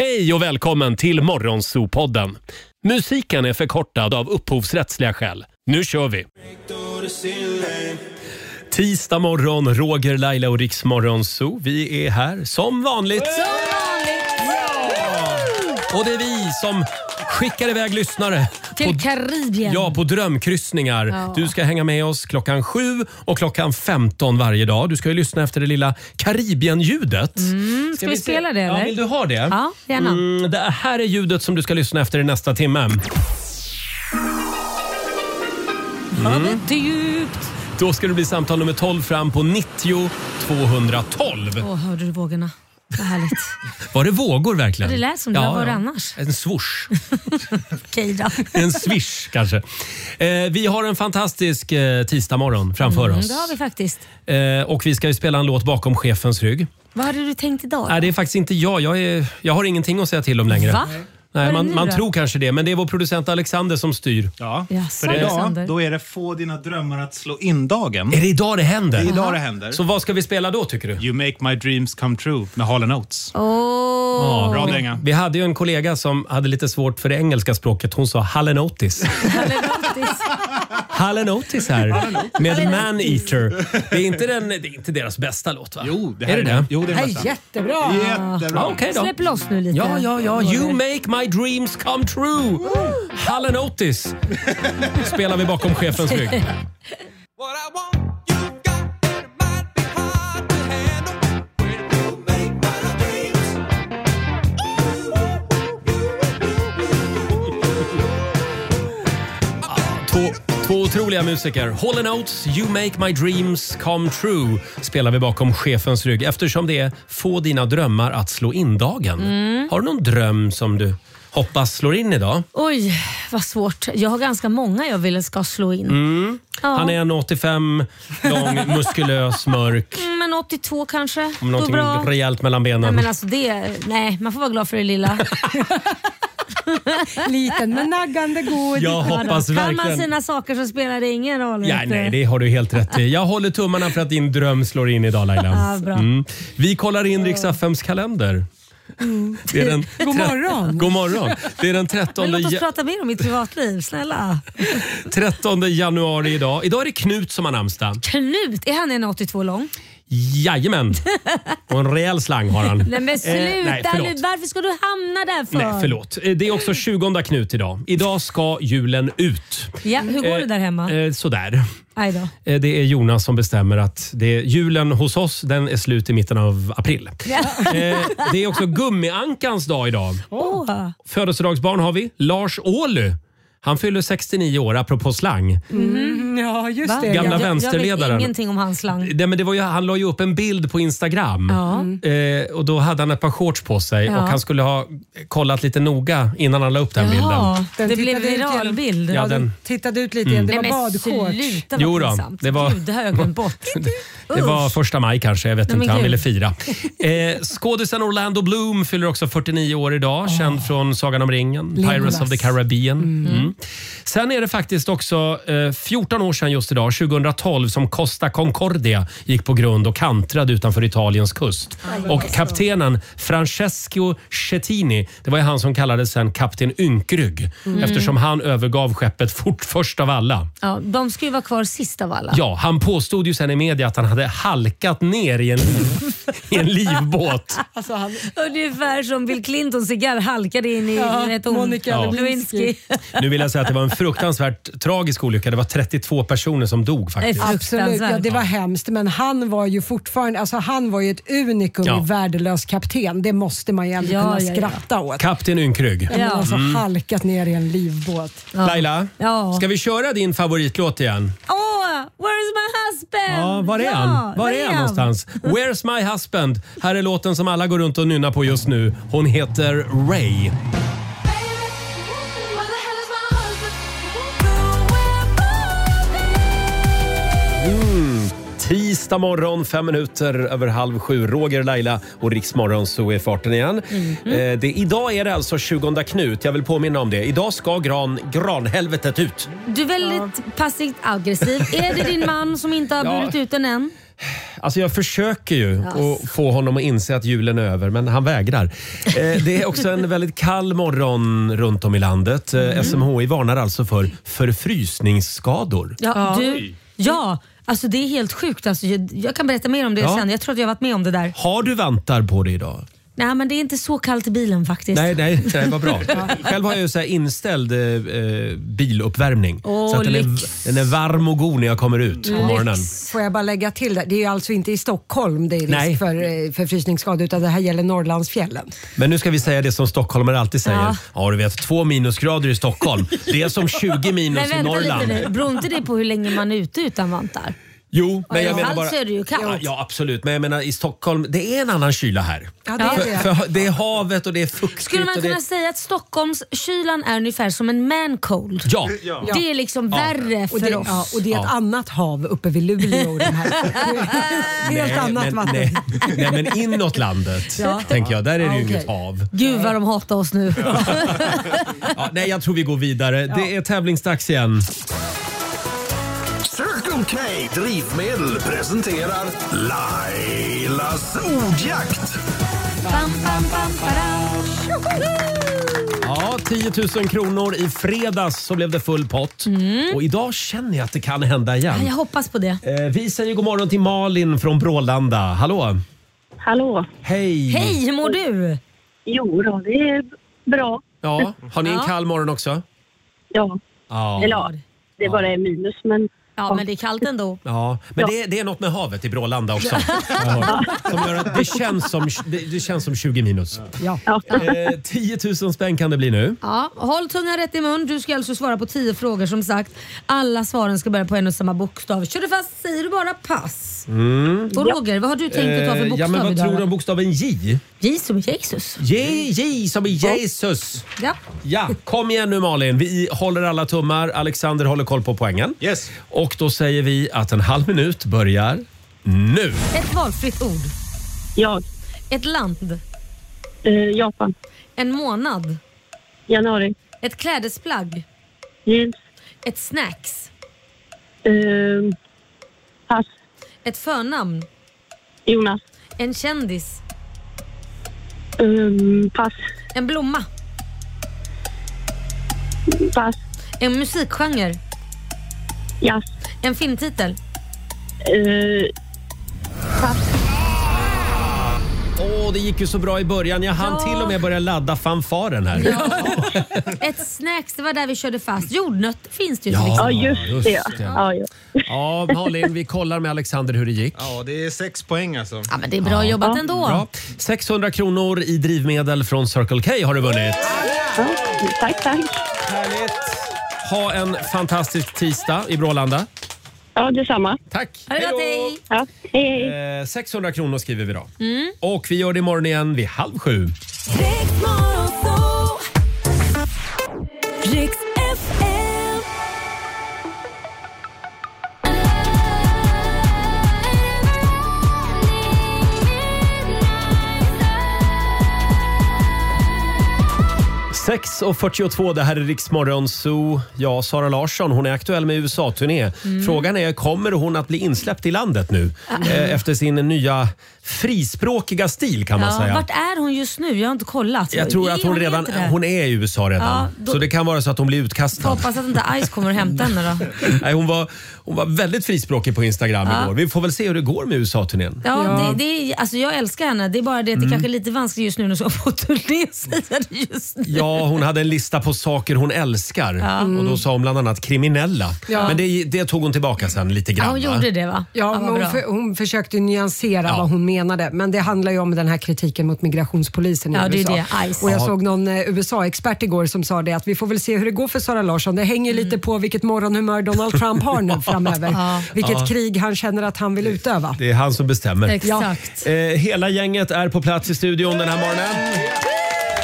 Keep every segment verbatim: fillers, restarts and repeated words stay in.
Hej och välkommen till Morgonzoo-podden. Musiken är förkortad av upphovsrättsliga skäl. Nu kör vi! Tisdag morgon, Roger, Laila och Riks Morgonzoo. Vi är här som vanligt. Som vanligt! Och det är vi som skickar iväg lyssnare till på, Karibien. Ja, på drömkryssningar. Ja. Du ska hänga med oss klockan sju och klockan femton varje dag. Du ska ju lyssna efter det lilla Karibien-ljudet. Mm, ska, ska vi, vi spela det eller? Ja, vill du ha det? Ja, gärna. Mm, det här är ljudet som du ska lyssna efter i nästa timme. Mm. Havet är djupt. Då ska det bli samtal nummer tolv fram på nittio tvåhundratolv. Åh, hörde du vågorna? Vad härligt. Var det vågor verkligen? Ja, det lät som det. Ja, var det annars? En swoosh. Okej då. En swish kanske. Eh, vi har en fantastisk eh, tisdagmorgon framför mm, oss. Det har vi faktiskt. Eh, och vi ska ju spela en låt bakom chefens rygg. Vad hade du tänkt idag? Nej, det är faktiskt inte jag. Jag, är, jag har ingenting att säga till om längre. Va? Nej, man, man tror kanske det, men det är vår producent Alexander som styr. Ja, Yes, för idag Alexander. då är det få dina drömmar att slå in dagen. Är det idag det händer? Det är idag det händer. Så vad ska vi spela då tycker du? You make my dreams come true med Hall and Oates. Åh. Ja, Bra dänga. Vi hade ju en kollega som hade lite svårt för det engelska språket. Hon sa Hall and Oates. Hall and Oates här med Man Eater. Det är inte den, det är inte deras bästa låt va? Jo, det är här det är det? det. Jo, det är Hej, bästa. jättebra! Jättebra. Ja, okay då. Släpp loss nu lite. Ja, ja, ja. You make my dreams come true. Hall and Oates spelar vi bakom chefens rygg. Två, två otroliga musiker. Hall and Oates, You make my dreams come true spelar vi bakom chefens rygg eftersom det är få dina drömmar att slå in dagen. Mm. Har du någon dröm som du hoppas slår in idag? Oj, vad svårt. Jag har ganska många jag vill ska slå in. Mm. Ja. Han är en åttiofem, lång, muskulös, mörk. Mm, men åttiotvå kanske. Om någonting bra. rejält mellan benen. Nej, men alltså det, nej, man får vara glad för det lilla. Liten men naggande god. Jag hoppas Kan verkligen... man sina saker så spelar det ingen roll. Ja, nej, det har du helt rätt i. Jag håller tummarna för att din dröm slår in idag, Laila. Ja, bra. Mm. Vi kollar in Rix F M:s kalender. Mm. Det är den God morgon. God morgon. Det är den Men trettonde, låt oss ja- prata mer om mitt privatliv, snälla. trettonde januari idag. Idag är det Knut som har namnsdag. Knut, är han en åttiotvå lång? Jajamän. Och en rejäl slang har han. Nej men sluta Eh, nej, förlåt. nu, varför ska du hamna där för? Nej, förlåt. Eh, Det är också tjugonde Knut idag. Idag ska julen ut. Ja, hur går det där hemma? Eh, sådär. Aj då. Eh, Det är Jonas som bestämmer att det är julen hos oss, den är slut i mitten av april. Ja. Eh, Det är också gummiankans dag idag. Åh. Födelsedagsbarn har vi. Lars Ohly. Han fyller sextionio år, apropå slang. Mm, ja, just Va? det. Gamla jag, jag vänsterledaren. vet ingenting om hans slang. Det, men det var ju, han la ju upp en bild på Instagram. Ja. Eh, och då hade han ett par shorts på sig Ja. och han skulle ha kollat lite noga innan han la upp den bilden. Ja, Den det blev tittade ut viral genom- bild. Ja, Ja, den- den tittade ut lite igen. Det Nej var men badshorts. sluta vad Jo då, pinsamt. det var- Gud, det har jag glömt bort. Det var första maj kanske, jag vet Nej, inte, men han gud. ville fira. Eh, skådisen Orlando Bloom fyller också fyrtionio år idag, känd från Sagan om ringen, Pirates Legolas. of the Caribbean. Mm. Sen är det faktiskt också eh, fjorton år sedan just idag, tjugotolv, som Costa Concordia gick på grund och kantrade utanför Italiens kust. Och kaptenen Francesco Schettini, det var ju han som kallades sen kapten Ynkrygg, eftersom han övergav skeppet fort först av alla. Ja, de ska ju vara kvar sist av alla. Ja, han påstod ju sen i media att han hade halkat ner i en, i en livbåt. Alltså, han, Ungefär som Bill Clinton cigarr halkade in i Ja, vet hon, Monica Ja. Lewinsky. Nu vill jag säga att det var en fruktansvärt tragisk olycka. Det var trettiotvå personer som dog faktiskt. Nej, absolut, ja, det var hemskt. Men han var ju fortfarande, alltså han var ju ett unikum Ja. i värdelös kapten. Det måste man ju ändå Ja, kunna ja, ja. skratta åt. Kapten Ynkrygg. Ja. Men Ja. alltså halkat ner i en livbåt. Laila, Ja. ska vi köra din favoritlåt igen? Åh, where's my husband? Ja, var är Ja, han? Var är han någonstans? Where's my husband? Här är låten som alla går runt och nynnar på just nu. Hon heter Ray. Mm. Tisdag morgon, fem minuter över halv sju. Roger, Laila och Rix Morgonzoo är farten igen. Mm-hmm. Eh, det, idag är det alltså tjugonde Knut. Jag vill påminna om det. Idag ska gran, granhelvetet ut. Du är väldigt passivt aggressiv. Är det din man som inte har Ja. burit ut den än? Alltså jag försöker ju att få honom att inse att julen är över, men han vägrar. Eh, det är också en väldigt kall morgon runt om i landet. Eh, S M H I varnar alltså för förfrysningsskador. Ja, du, ja, alltså det är helt sjukt. Alltså, jag, jag kan berätta mer om det Ja. sen. Jag tror att jag har varit med om det där. Har du vantar på dig idag? Nej, men det är inte så kallt i bilen faktiskt. Nej, nej, det var bra. Själv har jag ju så här inställd eh, biluppvärmning. Åh, så att den är, lyx. den är varm och god när jag kommer ut på morgonen. Får jag bara lägga till det? Det är ju alltså inte i Stockholm det är risk Nej. för eh, förfrysningsskador utan det här gäller Norrlandsfjällen. Men nu ska vi säga det som stockholmare alltid säger. Ja, Ja. du vet, två minusgrader i Stockholm. Det är som tjugo minus Nej, i vänta Norrland. lite nu. Beror inte det på hur länge man är ute utan vantar? Jo, men jag Ja, menar allt bara... så är det ju kallt. Ja, ja, absolut. Men jag menar i Stockholm, det är en annan kyla här. Ja, det är För, det. för det är havet och det är fuktigt. Skulle man och det... kunna säga att Stockholms kylan är ungefär som en man cold? Ja. Det är liksom värre Och för det, oss. ja, och det är ett Ja. annat hav uppe vid Luleå. Den här. Helt annat men, vatten. nej, nej, men inåt landet, Ja. tänker jag. Där är det Ja, ju okej. inget hav. Gud vad de hatar oss nu. Ja, nej, jag tror vi går vidare. Det är tävlingsdags igen. Circle K Drivmedel presenterar Lailas ordjakt. Bam, bam, bam, badam. Ja, tio tusen kronor. I fredags så blev det full pott. Och idag känner jag att det kan hända Ja, jag igen. hoppas på det. Eh, vi säger god morgon till Malin från Brålanda. Hallå! Hallå. Hej! Hej, hur mår du? Jo då, det är bra. Ja, har ni en Ja. kall morgon också? Ja, Ja. eller ja, det bara är minus men Ja, men det är kallt ändå. Ja, men det, är- det är något med havet i Brålanda också. Ja. Som gör att det känns som, det, det känns som tjugo minus. Ja. ja. Eh, tio tusen spänn kan det bli nu. Ja, håll tungan rätt i mun. Du ska alltså svara på tio frågor som sagt. Alla svaren ska börja på en och samma bokstav. Kör du fast säger du bara pass. Och Roger, vad har du tänkt att ta för Eh, bokstav ja, men vad idag? tror du om bokstaven J? J som Jesus. J, J som i Jesus. Ja. Ja, kom igen nu Malin. Vi håller alla tummar. Alexander håller koll på poängen. Yes. Och då säger vi att en halv minut börjar nu. Ett valfritt ord. Jag, Ett land. eh, Japan, En månad. januari, Ett klädesplagg. jeans, Ett snacks. eh, pass, Ett förnamn. Jonas, En kändis. eh, pass, En blomma. pass, En musikgenre. jazz, En filmtitel. eh, pass, Åh, det gick ju så bra i början. Jag hann Ja. till och med börja ladda fanfaren här. Ett snacks, det var där vi körde fast. Jordnötter finns det ju Ja. till ja exempel. just det. just det. Ja, ja. Ja, Malin, vi kollar med Alexander hur det gick. Ja, det är sex poäng alltså. Ja, men det är bra jobbat ändå. Bra. sexhundra kronor i drivmedel från Circle K har du vunnit. Ja, tack, tack. Härligt. Ha en fantastisk tisdag i Brålanda. Ja, detsamma. Tack. Ha det gott, hej! Ja, hej, hej. Eh, sexhundra kronor skriver vi då. Och vi gör det imorgon igen vid halv sju. Riks F M. sex och fyrtiotvå, det här är Riksmorgon Zoo. Ja, Sara Larsson, hon är aktuell med U S A-turné. Frågan är, kommer hon att bli insläppt i landet nu? Eh, efter sin nya frispråkiga stil kan man Ja, säga. vart är hon just nu? Jag har inte kollat. Jag tror Är att hon redan inte där? hon är i U S A redan. Ja, då- Så det kan vara så att hon blir Får utkastad. hoppas att inte Ice kommer och hämtar henne då. Nej, hon, var, hon var väldigt frispråkig på Instagram Ja. igår. Vi får väl se hur det går med U S A-turnén. Ja, Det, det är, alltså jag älskar henne. Det är bara det att det kanske är lite vanskligt just nu när hon får turné, säger det just nu. Ja, hon hade en lista på saker hon älskar. Och då sa hon bland annat kriminella. Ja. Men det, det tog hon tillbaka sen lite grann. Ja, hon va? gjorde det va? Ja, vad men hon, bra. för, hon försökte nyansera Ja. vad hon menade. Men det handlar ju om den här kritiken mot migrationspolisen i Ja, det är U S A. det. Ice. Och jag Ja. såg någon eh, U S A-expert igår som sa det att vi får väl se hur det går för Sara Larsson. Det hänger Mm. lite på vilket morgonhumör Donald Trump har nu framöver. Vilket krig han känner att han vill utöva. Det är han som bestämmer. Exakt. Eh, hela gänget är på plats i studion den här morgonen.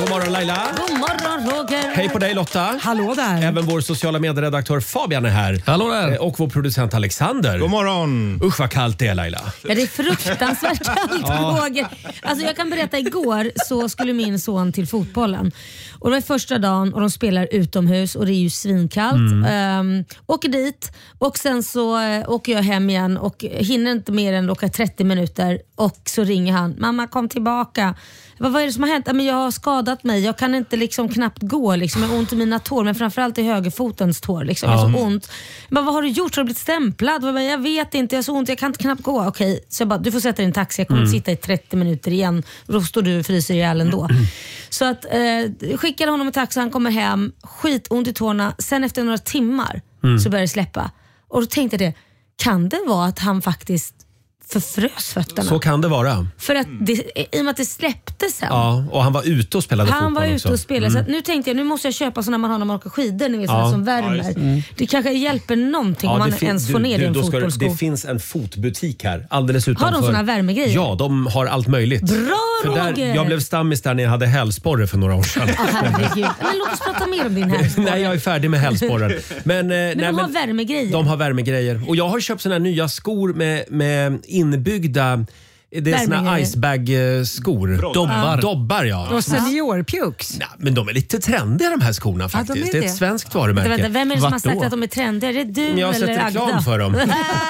God morgon Laila. God morgon Roger. Hej på dig Lotta. Hallå där. Även vår sociala medieredaktör Fabian är här. Hallå där. Och vår producent Alexander. God morgon. Usch vad kallt det är Laila. Ja, det är fruktansvärt kallt Roger. Alltså jag kan berätta, igår så skulle min son till fotbollen. Och det var första dagen och de spelar utomhus och det är ju svinkallt. Mm. Um, åker dit och sen så uh, åker jag hem igen och hinner inte mer än åka trettio minuter och så ringer han. Mamma kom tillbaka. Vad, vad är det som har hänt? Men jag har skadat mig. Jag kan inte liksom knappt gå. Liksom. Jag har ont i mina tår, men framförallt i högerfotens tår. Liksom. Jag har så ont. Men vad har du gjort? Har du blivit stämplad? Jag vet inte, jag har så ont. Jag kan inte knappt gå. Okej, så jag bara, du får sätta dig i en taxi. Jag kommer mm. sitta i trettio minuter igen. Då står du och fryser ihjäl ändå. Mm. Så att eh, skickade honom i taxi. Han kommer hem. Skitont i tårna. Sen efter några timmar mm. så börjar det släppa. Och då tänkte jag det. Kan det vara att han faktiskt förfrös fötterna? Så kan det vara. För att det, i och med att det släppte sen. Ja, och han var ute och spelade han fotboll var också. ute och spelade. Mm. Så att nu tänkte jag, nu måste jag köpa sådana man har när man åker skidor. Ni vet, ja. som värmer. Ja, mm. Det kanske hjälper någonting ja, om man fin- ens får ner du, en fotbollssko. Det finns en fotbutik här alldeles utanför. Har de såna värmegrejer? Ja, de har allt möjligt. Bra för där, Roger! Jag blev stammis där när jag hade hälsporre för några år sedan. Oh, herregud. Men låt oss prata mer om din hälsporre. Nej, jag är färdig med hälsporren. Men, men, men de nej, har men, värmegrejer. De har värmegrejer. Och jag har köpt såna här nya skor med, med inbyggda. Det är såna icebag-skor. Dobbar. Ja. Dobbar, ja. Och seniorpjux. Nej, men de är lite trendiga de här skorna faktiskt. Ja, de är det. det är ett svenskt varumärke. Vänta, vem är det som Vart har sagt då? att de är trendiga? Är det du jag har eller sett reklam Agda? för dem.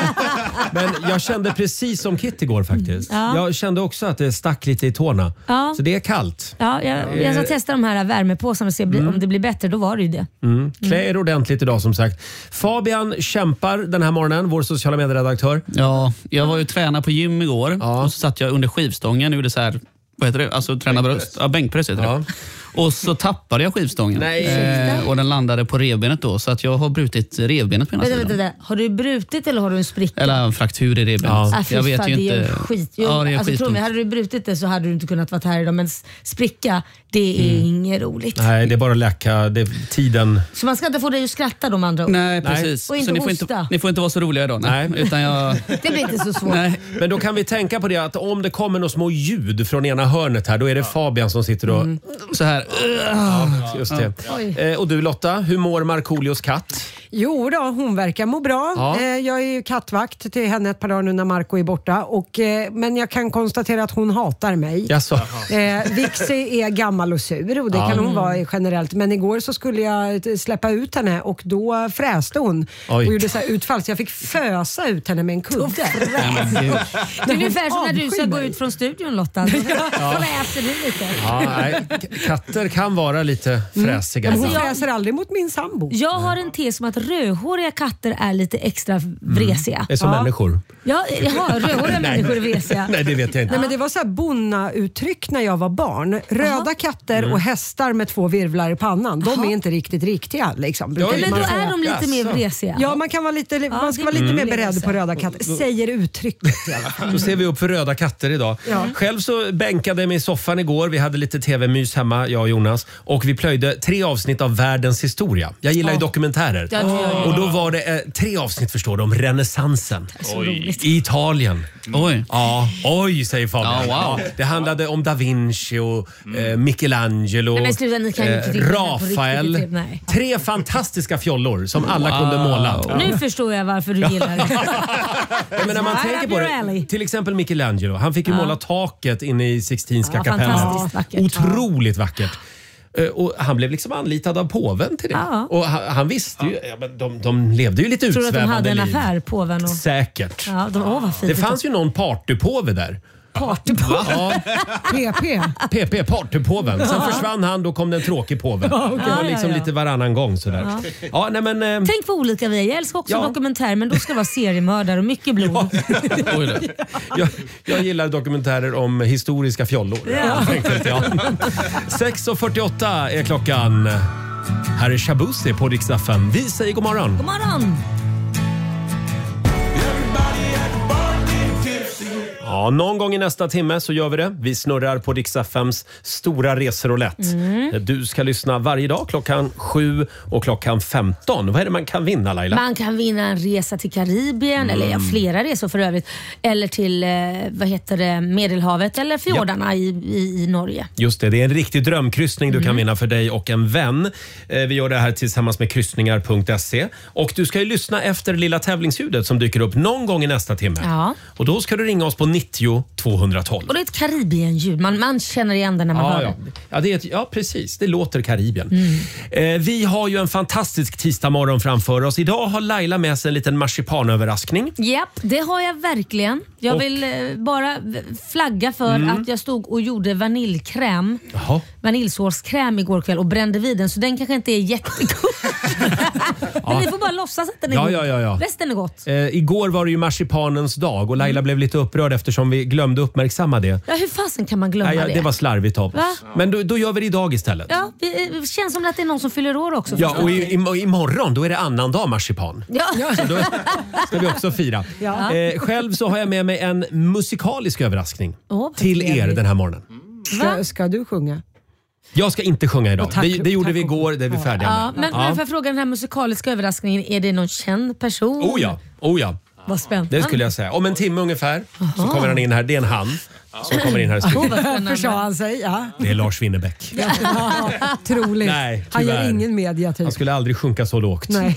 Men jag kände precis som Kit igår faktiskt. Ja. Jag kände också att det stack lite i tårna. Ja. Så det är kallt. Ja, jag, jag ska testa de här värmepåsarna och se mm. om det blir bättre. Då var det ju det. Mm. Klä er ordentligt idag som sagt. Fabian kämpar den här morgonen, vår sociala medieredaktör. Ja, jag var ju tränare på gym igår ja. och så satt jag under skivstången och gjorde så här, vad heter det? Alltså träna bröst. Ja, bänkpress heter ja. det. Och så tappade jag skivstången. Nej. Eh, och den landade på revbenet då. Så att jag har brutit revbenet på ena vänta, sidan. vänta, har du brutit eller har du en spricka? Eller en fraktur i revbenet. Ja. Ah, jag vet fan, ju det inte. är skit. Jo, ja, det är alltså, tro mig, hade du brutit det så hade du inte kunnat vara här idag. Men spricka, det är mm. inget roligt. Nej, det är bara att läka. Det är tiden. Så man ska inte få dig att skratta då med andra ord? Nej, precis. Och inte så ni hosta. får inte, ni får inte vara så roliga idag. Nej. Nej. Utan jag... Det blir inte så svårt. Nej. Men då kan vi tänka på det att om det kommer några små ljud från ena hörnet här, då är det Fabian som sitter och... Mm. Så här... Ja, just det. Ja. Eh, och du Lotta, hur mår Markoolios katt? Jo då, hon verkar må bra. Ja. Eh, jag är ju kattvakt till henne ett par dagar nu när Marco är borta. Och, eh, men jag kan konstatera att hon hatar mig. Jaså? Eh, Vixi är gammal och sur och det ja. kan hon vara generellt. Men igår så skulle jag släppa ut henne och då fräste hon. Oj. Och gjorde så här utfall så jag fick fösa ut henne med en kudde. Det är ungefär som när du ska gå ut från studion Lotta. Så ja. fräser du lite. Ja, nej. Katter kan vara lite fräsiga. Mm. Hon fräser aldrig mot min sambo. Jag har en tes om att rödhåriga katter är lite extra vresiga. Mm. Det är som ja. människor. Ja, jaha, rödhåriga människor är vresiga. Nej, det vet jag inte. Nej, men det var så här bonna-uttryck när jag var barn. Röda Aha. katter mm. och hästar med två virvlar i pannan. De Aha. är inte riktigt riktiga. Liksom. Ja, men då är de lite mer vresiga. Ja, man, kan vara lite, ja, man ska vara lite mm. mer beredd på röda katter. Säger uttrycket i alla fall. Då ser vi upp för röda katter idag. Ja. Själv så bänkade jag mig i soffan igår. Vi hade lite tv-mys hemma, jag och Jonas. Och vi plöjde tre avsnitt av Världens historia. Jag gillar ju oh. dokumentärer. Ja, oh. Och då var det eh, tre avsnitt förstår du, om renässansen. I Italien. Oj. Ja, oj säger Fabian. Oh, wow. Ja, det handlade om Da Vinci och eh, Michelangelo, nej, sluta, ni kan eh, Rafael. Riktigt, nej. Tre fantastiska fjollor som alla wow. kunde måla. Nu förstår jag varför du gillar det. Ja, men när man right tänker på det, till exempel Michelangelo, han fick ju ja. måla taket inne i Sixtinska ja, kapellet. Vackert. Otroligt ja. vackert. Och han blev liksom anlitad av påven till det. Ja. Och han, han visste ju, ja, men de, de levde ju lite utsvävande liv. Tror du att de hade en affär, påven? Och... Säkert. Ja, de, åh, vad fint. Det fanns ju någon partypåve där. Partypåven? Ja. P P. P P, partypåven. Sen ja. försvann han, då kom den tråkig påve. Ja, okay. Det var liksom ja, ja. lite varannan gång sådär. Ja. Ja, nej, men, eh... Tänk vad olika vi är. Jag älskar också ja. dokumentär, men då ska det vara seriemördare och mycket blod. Ja. jag, jag gillar dokumentärer om historiska fjollor. Ja. Ja. sex och fyrtioåtta är klockan. Här är Shabuzi på Rix F M. Vi säger god morgon. God morgon. Ja, någon gång i nästa timme så gör vi det. Vi snurrar på Rix F M:s stora reseroulette. Mm. Du ska lyssna varje dag klockan sju och klockan femton. Vad är det man kan vinna, Laila? Man kan vinna en resa till Karibien, mm. eller ja, flera resor för övrigt. Eller till, vad heter det, Medelhavet eller fjordarna ja. i, i, i Norge. Just det, det är en riktig drömkryssning mm. du kan vinna för dig och en vän. Vi gör det här tillsammans med kryssningar punkt se. Och du ska ju lyssna efter lilla tävlingsljudet som dyker upp någon gång i nästa timme. Ja. Och då ska du ringa oss på nittio tvåhundratolv. Och det är ett Karibien-ljud. Man, man känner igen det när man ja, hör ja. det. Ja, det är ett, ja, precis. Det låter Karibien. Mm. Eh, vi har ju en fantastisk tisdagmorgon framför oss. Idag har Laila med sig en liten marsipanöverraskning. Japp, det har jag verkligen. Jag och, vill eh, bara flagga för mm. att jag stod och gjorde vaniljkräm. Jaha. Vaniljsårskräm igår kväll och brände vid den. Så den kanske inte är jättegod. Men ni får bara låtsas att den är ja, god. Ja, ja, ja. Resten är gott. Eh, igår var det ju marsipanens dag och Laila mm. blev lite upprörd eftersom vi glömde uppmärksamma det. Ja, hur fasen kan man glömma ja, ja, det? Det var slarvigt av Va? Men då, då gör vi det idag istället. Ja, det känns som att det är någon som fyller år också. Ja, och i, i, imorgon då är det annandag marsipan. Ja. Så då ska vi också fira. Ja. Eh, själv så har jag med mig en musikalisk överraskning oh, till er den här morgonen. Ska, ska du sjunga? Jag ska inte sjunga idag. Tack, det, det gjorde tack, vi igår, det är vi färdiga ja, med. Men, ja. men för att fråga den här musikaliska överraskningen, är det någon känd person? Oh ja, oh ja. Vad spännande. Det skulle jag säga. Om en timme ungefär Aha. så kommer han in här. Det är en han som kommer in här i studion. Varför sa han sig? Ja. Det är Lars Winnerbäck. Ja, troligt. Nej, han gör ingen media typ. Han skulle aldrig sjunka så lågt. Nej.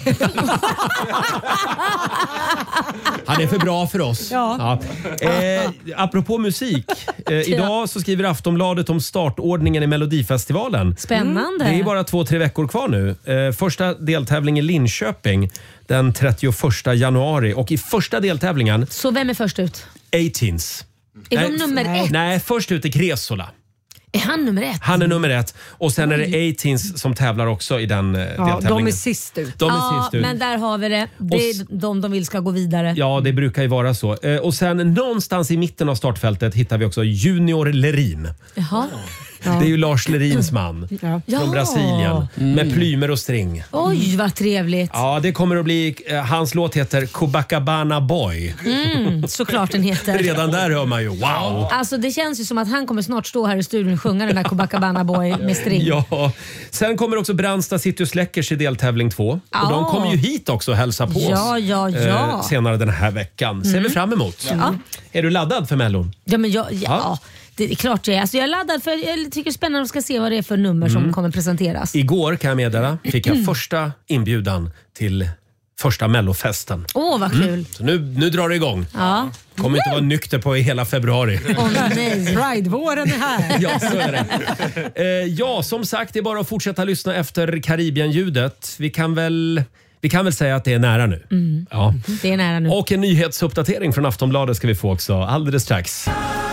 Han är för bra för oss. Ja. Ja. Eh, apropå musik. Eh, idag så skriver Aftonbladet om startordningen i Melodifestivalen. Spännande. Det är bara två, tre veckor kvar nu. Eh, första deltävling i Linköping den trettioförsta januari. Och i första deltävlingen... Så vem är först ut? Eighteens. Är de nummer nej, ett? Nej, först ut är Cresola. Är han nummer ett? Han är nummer ett. Och sen är det Eighteens som tävlar också i den ja, deltävlingen. De är sist ut. De är ja, sist ut. Men där har vi det. Det är de de vill ska gå vidare. Ja, det brukar ju vara så. Och sen någonstans i mitten av startfältet hittar vi också Junior Lerin. Jaha. Ja. Det är ju Lars Lerins man ja. från ja. Brasilien mm. med plymer och string. Oj, vad trevligt. Ja, det kommer att bli, hans låt heter Copacabana Boy. Mm, såklart den heter. Redan där hör man ju wow. Alltså det känns ju som att han kommer snart stå här i studion och sjunga den där Copacabana Boy med string. Ja, sen kommer också Brandsta City och Släckers i deltävling två. Ja. Och de kommer ju hit också och hälsa på ja, oss ja, ja. Eh, senare den här veckan. Ser mm. vi fram emot. Ja. Är du laddad för Mellon? Ja, men jag, ja. ja. Det är klart jag är. Alltså jag är laddad för jag tycker det är spännande att ska se vad det är för nummer mm. som kommer presenteras. Igår kan jag meddela fick jag första inbjudan till första mellofesten. Åh, oh, vad kul. Mm. Så nu, nu drar det igång. Ja. Kommer inte vara nykter på i hela februari. Åh oh, nej. Pride-våren är här. Ja, så är det. Eh, ja, som sagt, det är bara att fortsätta lyssna efter Karibien-ljudet. Vi kan väl... Vi kan väl säga att det är nära nu. Mm. Ja. Det är nära nu. Och en nyhetsuppdatering från Aftonbladet ska vi få också alldeles strax.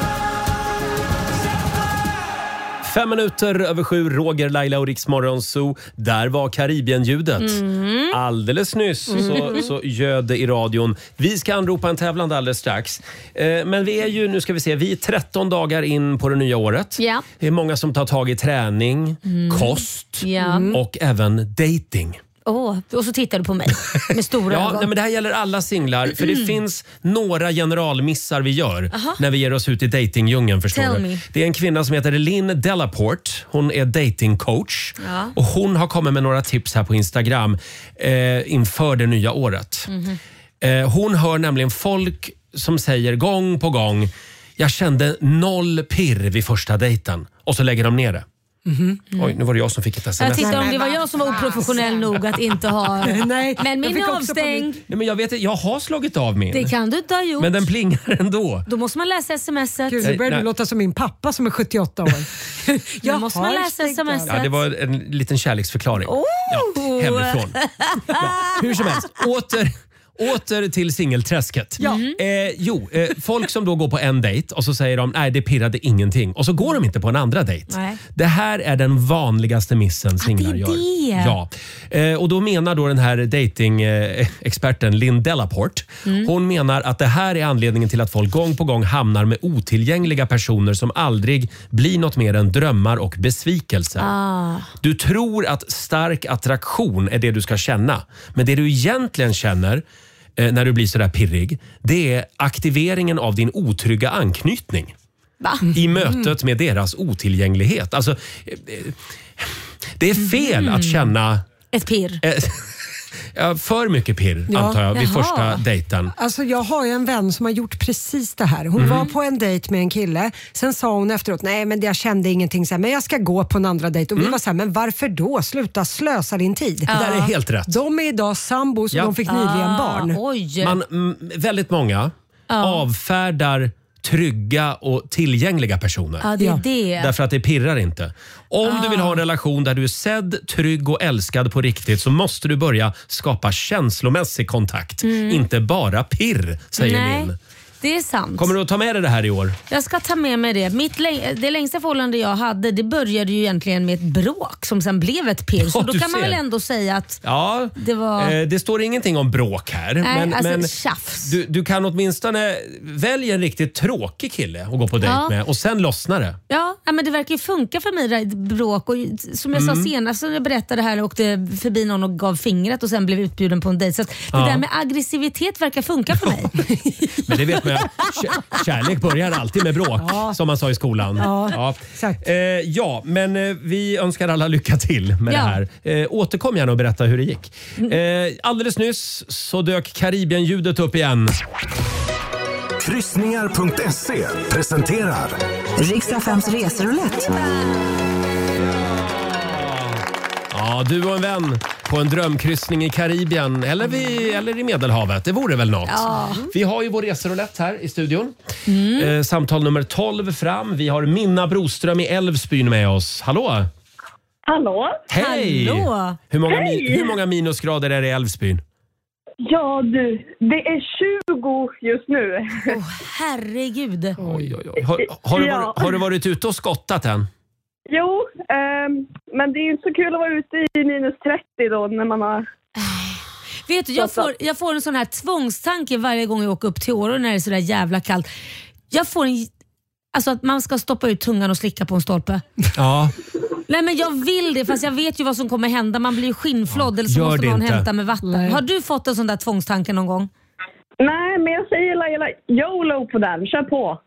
Fem minuter över sju, Roger, Laila och Rix Morgon Zoo. Där var Karibien-ljudet. Mm. Alldeles nyss mm. så, så ljöd det i radion. Vi ska anropa en tävlande alldeles strax. Eh, men vi är ju, nu ska vi se, vi är tretton dagar in på det nya året. Ja. Det är många som tar tag i träning, mm. kost ja. och även dating. Oh, och så tittar du på mig med stora ja, ögon. nej, men det här gäller alla singlar. För det finns några generalmissar vi gör Aha. när vi ger oss ut i datingdjungeln, förstår Tell du. Me. Det är en kvinna som heter Lynn Delaporte. Hon är datingcoach. Ja. Och hon har kommit med några tips här på Instagram eh, inför det nya året. Mm-hmm. Eh, hon hör nämligen folk som säger gång på gång: jag kände noll pirr vid första dejten. Och så lägger de ner det. Mm-hmm. Mm. Oj, nu var det jag som fick ett sms. Jag tittar om det var jag som var oprofessionell nog att inte ha... Nej, men min är avstängd. Nej, men jag vet jag har slagit av min. Det kan du inte ha gjort. Men den plingar ändå. Då måste man läsa smset. Gud, nu börjar du låta som min pappa som är sjuttioåtta år. Då måste man läsa smset. Ja, det var en liten kärleksförklaring. Oh. Ja, hemifrån. Ja, hur som helst, åter... Åter till singelträsket. Ja. Eh, jo, eh, folk som då går på en dejt och så säger de nej det pirrade ingenting och så går de inte på en andra dejt. Nej. Det här är den vanligaste missen singlar gör. Det. Ja. Eh, och då menar då den här dating-experten Lynn Delaporte, mm. hon menar att det här är anledningen till att folk gång på gång hamnar med otillgängliga personer som aldrig blir något mer än drömmar och besvikelser. Ah. Du tror att stark attraktion är det du ska känna, men det du egentligen känner eh, när du blir sådär pirrig, det är aktiveringen av din otrygga anknytning. Va? I mötet med deras otillgänglighet. Alltså, eh, det är fel Mm. att känna Ett pirr. eh, ja, för mycket pirr, Ja. antar jag, vid Jaha. första dejten. Alltså jag har ju en vän som har gjort precis det här. Hon var på en dejt med en kille. Sen sa hon efteråt, nej men jag kände ingenting, så här, men jag ska gå på en andra dejt. Och vi var så här, men varför då? Sluta slösa din tid. Det där är helt rätt. De är idag sambos och Ja. de fick nyligen barn. Oj. Man, mm, väldigt många avfärdar trygga och tillgängliga personer. ja, det är Ja. det. Därför att det pirrar inte. Om du vill ha en relation där du är sedd, trygg och älskad på riktigt så måste du börja skapa känslomässig kontakt. Inte bara pirr, säger Nej, Linn. det är sant. Kommer du att ta med dig det här i år? Jag ska ta med mig det. Mitt läng- det längsta förhållande jag hade, det började ju egentligen med ett bråk som sen blev ett pirr. Så Ja, då du kan man ser. väl ändå säga att Ja, det var... eh, det står ingenting om bråk här. Nej, men alltså men tjafs. du, du kan åtminstone välja en riktigt tråkig kille att gå på dejt Ja. med och sen lossnar det. Ja, ja, men det verkar ju funka för mig det där bråk. Och som jag Mm. sa senast när jag berättade det här, åkte förbi någon och gav fingret och sen blev utbjuden på en dejt. Så att det Ja. där med aggressivitet verkar funka för mig. Men det vet man ju. Kär- Kärlek börjar alltid med bråk, som man sa i skolan. Ja, exakt. Eh, ja, men eh, vi önskar alla lycka till med Ja. det här. Eh, återkom gärna och berätta hur det gick. Eh, alldeles nyss så dök Karibien-ljudet upp igen. Kryssningar punkt se presenterar Rix F M:s reseroulette. Ja, du och en vän på en drömkryssning i Karibien eller, vid, eller i Medelhavet. Det vore väl något. Ja. Vi har ju vår reseroulette här i studion. Eh, samtal nummer tolv fram. Vi har Minna Broström i Älvsbyn med oss. Hallå! Hallå? Hej! Hallå. Hur många, mi- Hej! hur många minusgrader är det i Älvsbyn? Ja du, det är tjugo just nu. Åh, herregud. Oj, oj, oj. Har, har, du Ja. varit, har du varit ute och skottat än? Jo, ehm, men det är ju inte så kul att vara ute i minus trettio då när man har... Vet du, jag får, jag får en sån här tvångstanke varje gång jag åker upp till Åre när det är sådär jävla kallt. Jag får en... Alltså att man ska stoppa ut tungan och slicka på en stolpe. Ja. Nej men jag vill det, fast jag vet ju vad som kommer hända. Man blir ju skinnflådd eller så gör måste det någon inte. hämta med vatten. Nej. Har du fått en sån där tvångstanke någon gång? Nej, men jag säger Laila, YOLO på den, kör på.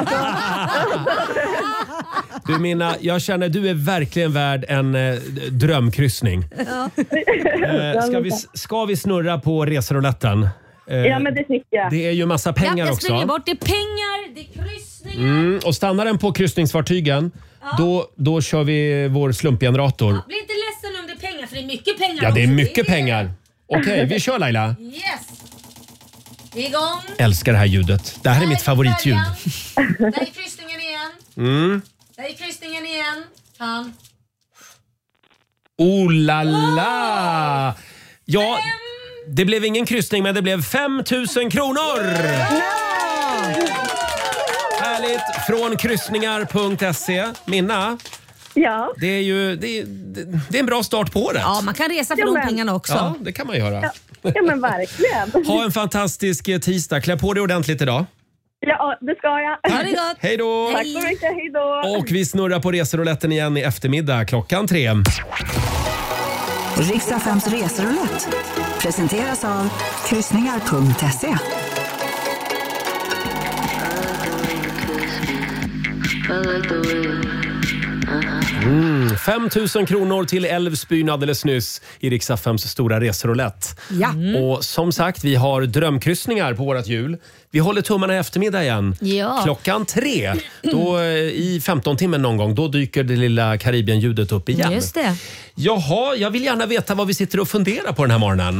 Du Minna, jag känner du är verkligen värd en eh, drömkryssning. Eh, ska, vi, ska vi snurra på reserouletten? Eh, Ja, men det tycker jag. Det är ju massa pengar ja, jag också. springer bort. Det är pengar, det är kryssningar. Mm, och stannar den på kryssningsfartygen, då, då kör vi vår slumpgenerator. Bli inte ledsen om det är pengar, för det är mycket pengar Ja, det är också. mycket pengar. Okej, vi kör Laila. Yes! Vi är igång. Älskar det här ljudet. Det här är mitt favoritljud. Där är kryssningen igen. Mm. Där är kryssningen igen. Fan. Oh la la! Ja, det blev ingen kryssning men det blev fem tusen kronor! Härligt! Från kryssningar punkt se. Minna, Ja. det är ju det, det, det är en bra start på året. Ja, man kan resa för Ja, de men- pengarna också. Ja, det kan man göra. Ja, men verkligen. Ha en fantastisk eh, tisdag. Klä på dig ordentligt idag. Ja, det ska jag. Ha det gott. Hej då! Tack så mycket, hej då. Och vi snurrar på reserouletten igen i eftermiddag klockan tre. Rix F M:s reseroulette presenteras av kryssningar punkt se. Mm, fem tusen kronor till Älvsbyn alldeles nyss i Rix F M:s stora reseroulette. Ja. Och som sagt, vi har drömkryssningar på vårat hjul. Vi håller tummarna i eftermiddag igen. Ja. Klockan tre, då, eh, i femton timmen någon gång, då dyker det lilla Karibien-ljudet upp igen. Just det. Jaha, jag vill gärna veta vad vi sitter och funderar på den här morgonen.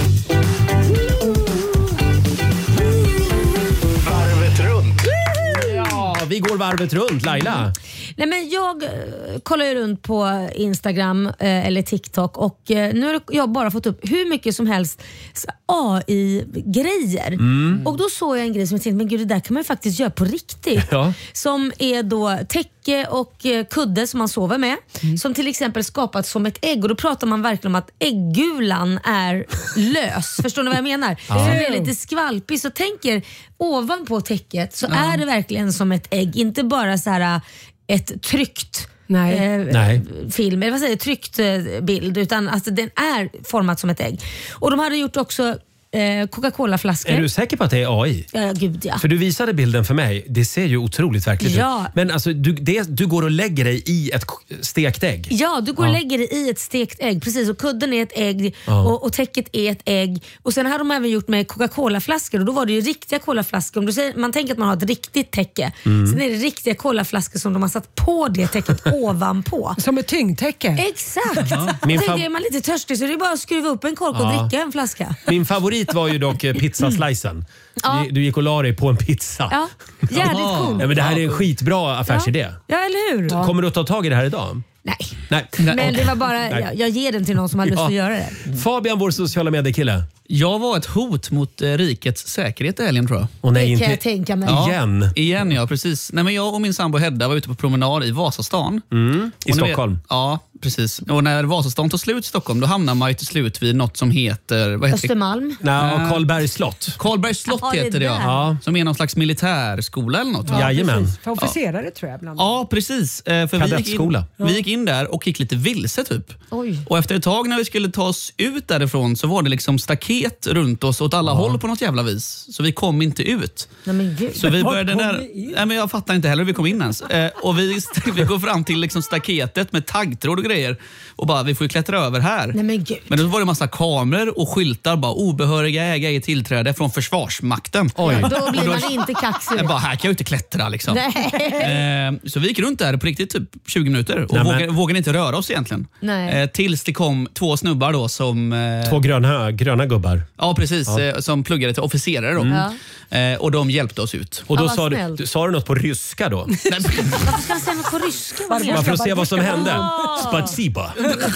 Varvet runt. Ja, vi går varvet runt. Laila? Nej, men jag eh, kollar ju runt på Instagram eh, eller TikTok och eh, nu har jag bara fått upp hur mycket som helst så A I-grejer. Och då såg jag en grej som jag tänkte, men gud, det där kan man ju faktiskt göra på riktigt. Ja. Som är då täcke och eh, kudde som man sover med. Som till exempel skapats som ett ägg. Och då pratar man verkligen om att äggulan är lös. Förstår ni vad jag menar? Så det är lite skvalpig. Så tänker ovanpå täcket så är det verkligen som ett ägg. Inte bara så här ett tryckt Nej. eh, Nej. film, eller vad säger jag, tryckt eh, bild, utan alltså den är format som ett ägg. Och de hade gjort också eh, Coca-Cola-flaskor. Är du säker på att det är A I? Ja, gud ja. För du visade bilden för mig. Det ser ju otroligt verkligt Ja. ut. Men alltså, du, det, du går och lägger dig i ett stekt ägg. Ja, du går Ja. och lägger det i ett stekt ägg. Precis, och kudden är ett ägg Ja. och, och täcket är ett ägg. Och sen har de även gjort med Coca-Cola-flaskor och då var det ju riktiga colaflaskor. Om du säger, man tänker att man har ett riktigt täcke. Mm. Sen är det riktiga colaflaskor som de har satt på det täcket ovanpå. Som ett tyngdtäcke. Exakt! Min Jag fab- tänker, är man lite törstig så är det bara att skruva upp en kork och Ja. dricka en flaska. Min favorit var ju dock eh, pizzaslicen. Ja. Du, du gick och la dig på en pizza. Ja, jävligt coolt. Ja, men det här är en skitbra affärsidé. Ja, eller hur? Kommer du att ta tag i det här idag? Nej. Nej. Men det var bara, Nej. jag, jag ger den till någon som har lust Ja. att göra det. Fabian, vår sociala mediekille. Jag var ett hot mot eh, rikets säkerhet i helgen tror jag. Och nej, Det kan inte jag tänka mig. Ja, igen. Igen ja, precis. Nej, men jag och min sambo Hedda var ute på promenad i Vasastan. Mm, I Och ni Stockholm. Vet, ja, precis. Och när Vasastan tar slut i Stockholm då hamnar man ju till slut vid något som heter... Vad heter Östermalm. Nej, och Karlbergs slott. Karlbergs slott Ja, det är heter det där. ja. Ja. Som är någon slags militärskola eller något. va? Jajamän. Precis. För officerare tror jag bland Ja, precis. Eh, För vi gick, in, Kadettskola. vi gick in där och gick lite vilse typ. Oj. Och efter ett tag när vi skulle ta oss ut därifrån så var det liksom staket runt oss åt alla håll på något jävla vis. Så vi kom inte ut. Nej, men gud. Så vi Var började kom där. ni in? Nej, men jag fattar inte heller hur vi kom in ens. Eh, och vi, vi går fram till liksom staketet med taggtråd och grejer. Och bara, vi får ju klättra över här. Nej, men gud. Men då var det massa kameror och skyltar. Bara, obehöriga ägare i tillträde från Försvarsmakten. Oj. Då blir man inte kaxig. Jag bara, här kan jag ju inte klättra liksom. Nej. Eh, så vi gick runt där på riktigt typ tjugo minuter och Nej, men- vågade, vågade inte röra oss egentligen. Nej. Eh, tills det kom två snubbar då som... Eh, Två gröna, gröna gubbar. Ja, precis. Eh, som pluggade till officerare då. Eh, och de hjälpte oss ut. Och då Ja, vad sa du, snällt. du, sa du något på ryska då? Varför ska han säga något på ryska? Vad menar Bara du? för att se vad som hände. Ah. Spasiba.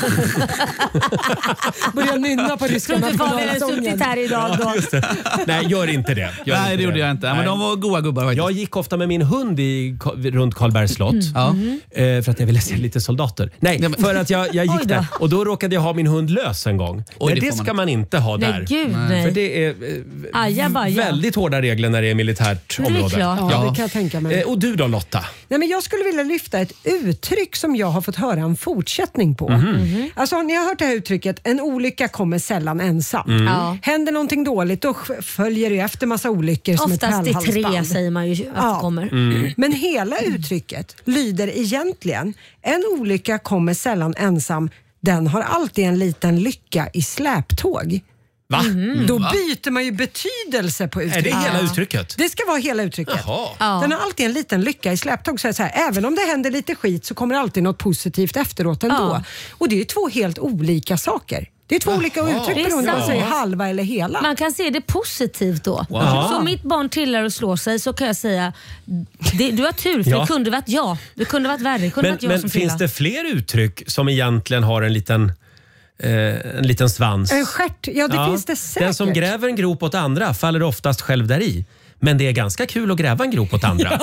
Börja nynna på ryska Tror inte Fabian hade nationalsången. suttit här idag då. Nej, gör inte det. Gör Nej, inte det gjorde jag inte. Men Nej. de var goa gubbar faktiskt. Jag gick ofta med min hund i, runt Karlbergs slott. Ja. Eh, för att jag ville se lite soldater. Nej, Nej, men- för att jag, jag Oj gick då. där. Och då råkade jag ha min hund lös en gång. Oj, Nej, det det får man ska man inte ha Nej, där. gud För nej. det är eh, Ajabaja. väldigt hårda regler när det är militärt Det är område. klart. Ja, Ja. det kan jag tänka mig. Eh, och du då Lotta? Nej, men jag skulle vilja lyfta ett uttryck som jag har fått höra en fortsättning på. Mhm. Alltså, ni har hört det här uttrycket, en olycka kommer sällan ensam. Mm. Ja. Händer någonting dåligt då följer det efter massa olyckor som ett Oftast i tre pärlhalsband. säger man ju att Ja. det kommer. Mm. Men hela uttrycket lyder egentligen, en olycka kommer sällan ensam, den har alltid en liten lycka i släptåg. Va? Då byter man ju betydelse på Är uttrycket. det hela uttrycket? Det ska vara hela uttrycket. Jaha. Ja. Den har alltid en liten lycka i släptåg. Så är det så här, även om det händer lite skit så kommer det alltid något positivt efteråt ändå. Ja. Och det är ju två helt olika saker. Det är två olika uttryck Det är beroende på om man sant. säger halva eller hela. Man kan se det positivt då. Wow. Så om mitt barn trillar och slår sig så kan jag säga det, du har tur för Ja. det kunde varit jag. Det kunde varit värre. Det kunde Men, varit jag men som finns trillade. det fler uttryck som egentligen har en liten, eh, en liten svans? En stjärt, ja det Ja. finns det säkert. Den som gräver en grop åt andra faller oftast själv där i. Men det är ganska kul att gräva en grop åt andra.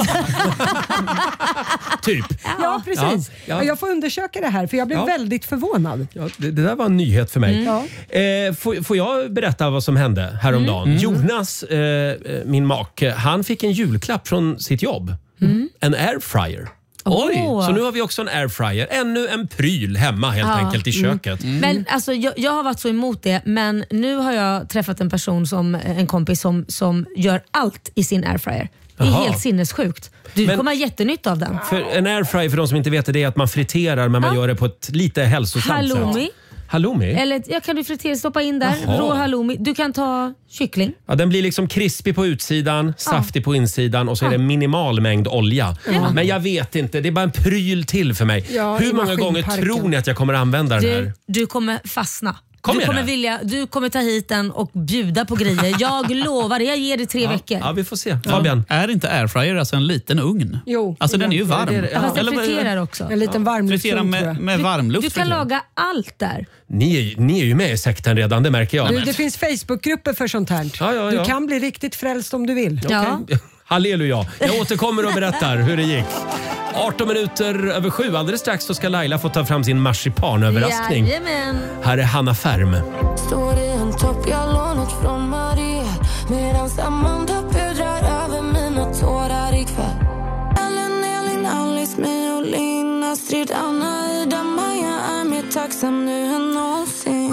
Typ. Ja, precis. Ja, ja. Ja, jag får undersöka det här för jag blev Ja. väldigt förvånad. Ja, det, det där var en nyhet för mig. Ja. Eh, får, får jag berätta vad som hände häromdagen? Jonas, eh, min make, han fick en julklapp från sitt jobb. En airfryer. Oj. Så nu har vi också en airfryer. Ännu en pryl hemma helt Ja. enkelt i köket. Men alltså, jag, jag har varit så emot det, men nu har jag träffat en person, som en kompis som, som gör allt i sin airfryer. Det är Jaha. helt sinnessjukt. Du Men- kommer ha jättenytta av den. För en airfryer, för de som inte vet det, det är att man friterar men man Ja. gör det på ett lite hälsosamt Halloumi. sätt. Halloumi? Eller jag kan du fritera, stoppa in där. Jaha. Rå halloumi. Du kan ta kyckling. Ja, den blir liksom krispig på utsidan, saftig på insidan och så är det minimal mängd olja. Men jag vet inte, det är bara en pryl till för mig. Ja, Hur i många gånger maskinparken. tror ni att jag kommer använda den Du, här? du kommer fastna. Kommer du, jag kommer det? vilja, du kommer ta hit den och bjuda på grejer. Jag lovar det. Jag ger dig tre veckor. Ja, vi får se. Fabian? Är inte airfryer alltså en liten ugn? Jo, Alltså den är ju varm. det är det. Ja, fast den Eller vad- friterar också. En liten Fritera varmluftsugn tror med, jag. med varmluft. Du kan friterar. laga allt där. Ni är, ju- ni är ju med i sekten redan, det märker jag. Du, det finns Facebookgrupper för sånt här. Ja, ja, ja. Du kan bli riktigt frälst om du vill. Ja. Okej. Halleluja. Jag återkommer och berättar hur det gick. arton minuter över sju. Alldeles strax så ska Laila få ta fram sin marsipanöverraskning. Jajamän. Här är Hanna Färm. Står i en topp jag lånat från Maria, medan Amanda pudrar över mina tårar ikväll. Ellen, Elin, Alice, Mio, Linn, Astrid, Anna, Ida, Maja är mer tacksam nu än någonsin.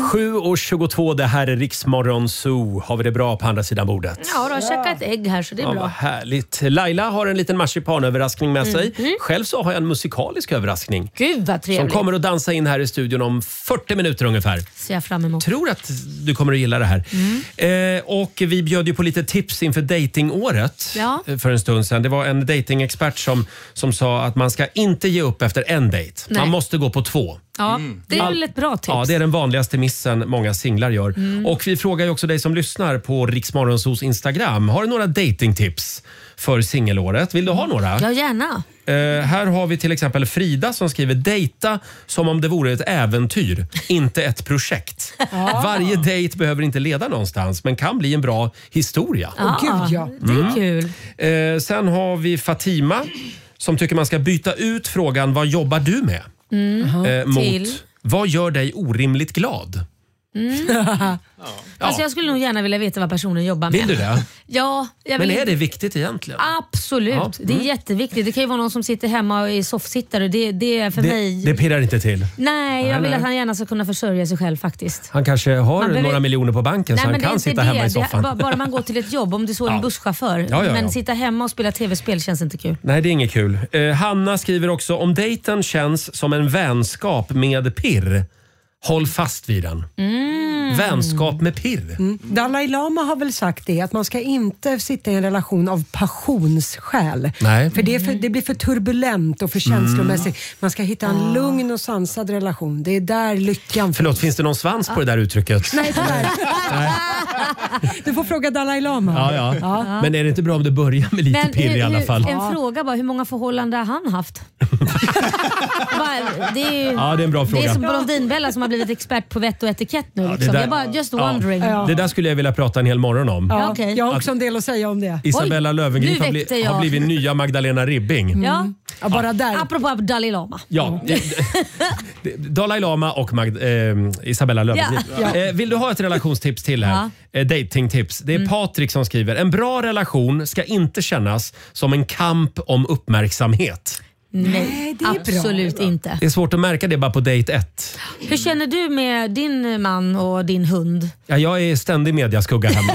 sju och tjugotvå, det här är Riksmorgon Zoo. Har vi det bra på andra sidan bordet? Ja, du har käkat ägg här så det är Ja, bra. vad härligt. Laila har en liten marsipanöverraskning med sig. Mm. Själv så har jag en musikalisk överraskning. Gud vad trevligt. Som kommer att dansa in här i studion om fyrtio minuter ungefär. Ser jag fram emot. Tror att du kommer att gilla det här. Mm. Eh, och vi bjöd ju på lite tips inför datingåret Ja. för en stund sedan. Det var en datingexpert som, som sa att man ska inte ge upp efter en dejt. Nej. Man måste gå på två. Ja, det är väl ett bra tips. Ja, det är den vanligaste missen många singlar gör. Mm. Och vi frågar ju också dig som lyssnar på Riksmorgonsos Instagram. Har du några datingtips för singelåret? Vill du ha några? Ja, gärna. Eh, här har vi till exempel Frida som skriver: dejta som om det vore ett äventyr, inte ett projekt. Varje dejt behöver inte leda någonstans, men kan bli en bra historia. Ja, Gud, ja. det är kul. Eh, sen har vi Fatima som tycker man ska byta ut frågan "vad jobbar du med?" eh, mot Till? "vad gör dig orimligt glad?" Alltså jag skulle nog gärna vilja veta vad personen jobbar med. Vill du det? Ja, jag vill Men är inte- det viktigt egentligen? Absolut. Ja. Det är jätteviktigt. Det kan ju vara någon som sitter hemma och är soffsittare. Det, det är för mig... Det, det pirrar inte till. Nej, jag Nej, vill nej. att han gärna ska kunna försörja sig själv faktiskt. Han kanske har Man behöver- några miljoner på banken så han men det är kan inte sitta det. hemma i Det- soffan. ba- Bara man går till ett jobb, om det är så en Ja. busschaufför. Ja, ja, ja. Men sitta hemma och spela tv-spel känns inte kul. Nej, det är inget kul. Eh, Hanna skriver också: om dejten känns som en vänskap med pirr, håll fast vid den. Vänskap med pirr. Mm. Dalai Lama har väl sagt det, att man ska inte sitta i en relation av passionsskäl. Nej. För det, är för det blir för turbulent och för känslomässigt. Man ska hitta en lugn och sansad relation. Det är där lyckan Förlåt, finns det någon svans på det där uttrycket? Nej, tyvärr. Du får fråga Dalai Lama. Ja, ja. Men är det inte bra om det börjar med lite Men pirr hur- i alla hur- fall? En fråga bara, hur många förhållanden har han haft? Bara, det är ju, Ja, det är en bra Det fråga. är som Blondinbella som har blivit expert på vett och etikett nu. det Liksom. där- Jag bara, just Ja. wondering. Ja. Det där skulle jag vilja prata en hel morgon om. Ja, okej. Jag har också en del att säga om det. Isabella Oj, Löwengrip nu har, väckte bli, jag. har blivit nya Magdalena Ribbing. Ja. Ja, bara där. Apropå Dalai Lama. Ja, det- det- Dalai Lama och Magd- eh, Isabella Löwengrip. Ja. Eh, vill du ha ett relationstips till här? Eh, datingtips. Det är Mm. Patrik som skriver: en bra relation ska inte kännas som en kamp om uppmärksamhet. Nej, det är bra. absolut inte. Det är svårt att märka det bara på dejt ett. Hur känner du med din man och din hund? Ja, jag är ständig mediaskugga hemma.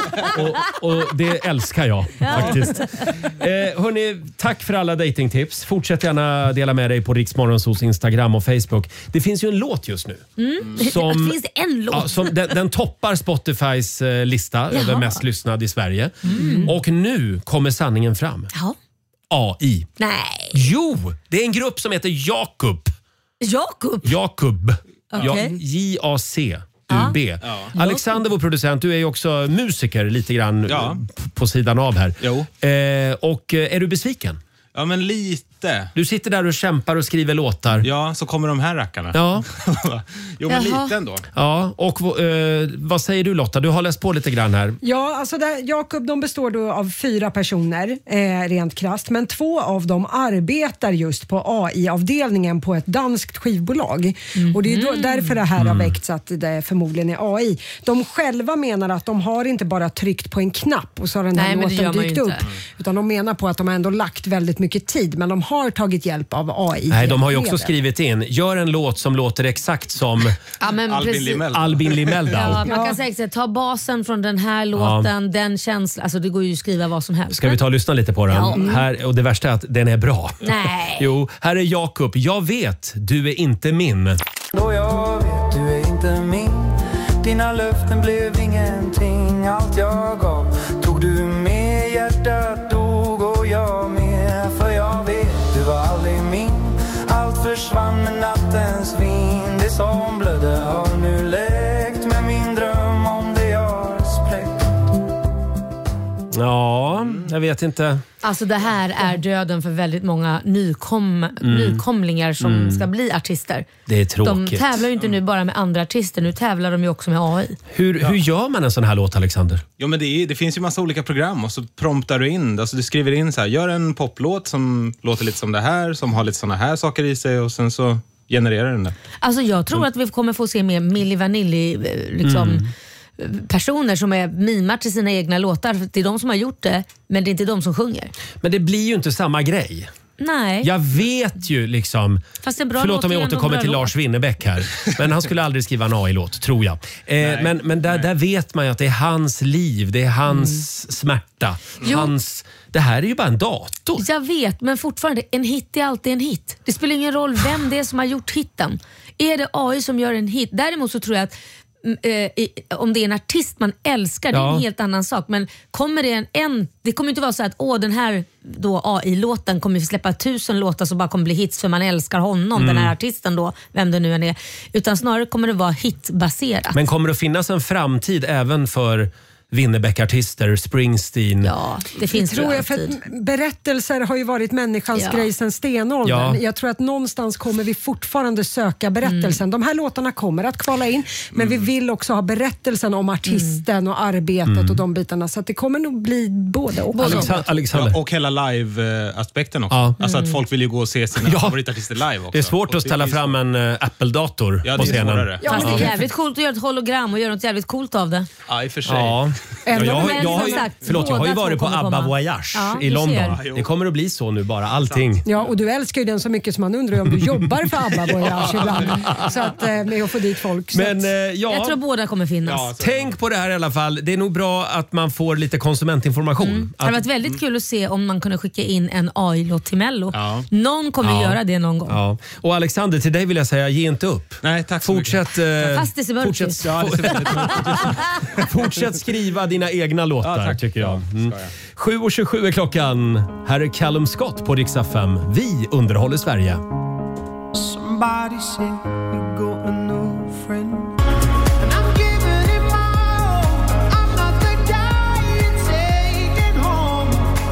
och, och det älskar jag faktiskt. Eh, hörni, tack för alla datingtips. Fortsätt gärna dela med dig på Riksmorgonsos Instagram och Facebook. Det finns ju en låt just nu. Som, Finns det en låt? ja, som, den, den toppar Spotifys eh, lista över mest lyssnad i Sverige. Och nu kommer sanningen fram. Ja. A I. Nej. Jo, det är en grupp som heter Jakub. Jakob? Jakub. Ja, Okej. J A C U B. Alexander, vår producent, du är ju också musiker lite grann Ja. p- på sidan av här. Jo. Eh, och eh, är du besviken? Ja, men lite. Du sitter där och kämpar och skriver låtar. Ja, så kommer de här rackarna. Ja. Jo, men Jaha. lite ändå. Ja, och eh, vad säger du Lotta? Du har läst på lite grann här. Ja, alltså där, Jakob, de består då av fyra personer, eh, rent krasst, men två av dem arbetar just på A I-avdelningen på ett danskt skivbolag. Och det är då, därför det här har väckts att det förmodligen är A I. De själva menar att de har inte bara tryckt på en knapp och så har den här Nej, men det gör låten man ju dykt upp. inte. Utan de menar på att de har ändå lagt väldigt mycket tid, men de har tagit hjälp av A I. Nej, de har ju också skrivit in: gör en låt som låter exakt som Ja, men Albin precis. Limell. Albin Limeldau. Ja, man kan säkert säga, ta basen från den här låten, den känslan. Alltså det går ju att skriva vad som helst. Ska vi ta och lyssna lite på den? Ja. Här, och det värsta är att den är bra. Nej. Jo, här är Jakob. Jag vet, du är inte min. Då jag vet du är inte min. Dina löften blev ingenting. Allt jag gav tog du med. Hjärtat dog och jag med. För jag vet du var aldrig min. Allt försvann med nattens vind. Det som blödde har nu läkt. Med min dröm om det jag spräckt. Ja, jag vet inte. Alltså det här är döden för väldigt många nykom, nykomlingar som ska bli artister. Det är De tråkigt. tävlar ju inte nu bara med andra artister, nu tävlar de ju också med A I. Hur, hur gör man en sån här låt, Alexander? Jo, men det, är, det finns ju massa olika program och så promptar du in. Alltså du skriver in så här: gör en poplåt som låter lite som det här, som har lite såna här saker i sig, och sen så genererar den det. Alltså jag tror att vi kommer få se mer Milli Vanilli eh, liksom, personer som är mimar till sina egna låtar. För det är de som har gjort det, men det är inte de som sjunger. Men det blir ju inte samma grej. Nej. Jag vet ju liksom... Fast en bra förlåt låt om jag är ändå återkommer en bra till låt. Lars Winnerbäck här. Men han skulle aldrig skriva en A I-låt, tror jag. Eh, men men där, där vet man ju att det är hans liv, det är hans mm. smärta. Jo. Hans, det här är ju bara en dator. Jag vet, men fortfarande, en hit är alltid en hit. Det spelar ingen roll vem det är som har gjort hitten. Är det A I som gör en hit? Däremot så tror jag att Eh, om det är en artist man älskar, det är Ja. en helt annan sak. Men kommer det en, en det kommer inte vara så att åh, den här då A I-låten kommer släppa tusen låtar som bara kommer bli hits för man älskar honom, Mm. den här artisten då, vem det nu än är. Utan snarare kommer det vara hitbaserat. Men kommer det att finnas en framtid även för Winnerbäck-artister, Springsteen? Ja, det finns tror jag, för att berättelser har ju varit människans Ja. grej sedan stenåldern. Ja. Jag tror att någonstans kommer vi fortfarande söka berättelsen. Mm. De här låtarna kommer att kvala in, men vi vill också ha berättelsen om artisten och arbetet Mm. och de bitarna. Så att det kommer nog bli både och. Alexa- Alexander. Ja, och hela live-aspekten också. Ja. Alltså att Mm. folk vill ju gå och se sina Ja. favoritartister live också. Det är svårt Och att det ställa är fram en uh, Apple-dator Ja, på det är scenen. svårare. Ja, men det är Ja. jävligt coolt att göra ett hologram och göra något jävligt coolt av det. Ja, i och för sig. Ja. Ja, Ändå- jag, har- Men jag, har som ju- sagt, förlåt, jag har ju båda varit två på kommer ABBA komma. Voyage Ja, i du London. ser. Det kommer att bli så nu bara, allting. Ja, och du älskar ju den så mycket som man undrar om du jobbar för ABBA Voyage ibland. Så att, eh, med att få dit folk. Så Men att, eh, Jag tror ja, båda kommer finnas. Ja, så- tänk på det här i alla fall. Det är nog bra att man får lite konsumentinformation. Mm. Det hade Att, varit väldigt kul att se om man kunde skicka in en A I-låt till Mello. Ja. Någon kommer Ja. göra det någon gång. ja. Och Alexander, till dig vill jag säga, ge inte upp. Nej, tack så mycket. Fortsätt, eh, Fast det ser mörkt fortsätt, ut. Ja, det ser väldigt bra ut. fortsätt skriva dina egna låtar, Ja, tack. tycker jag. Ja, Mm. ska jag. sju och tjugosju är klockan. Här är Callum Scott på Rix F M. Vi underhåller Sverige. Somebody said you got a new friend. And I'm giving it my all. I'm not the guy you're taking home.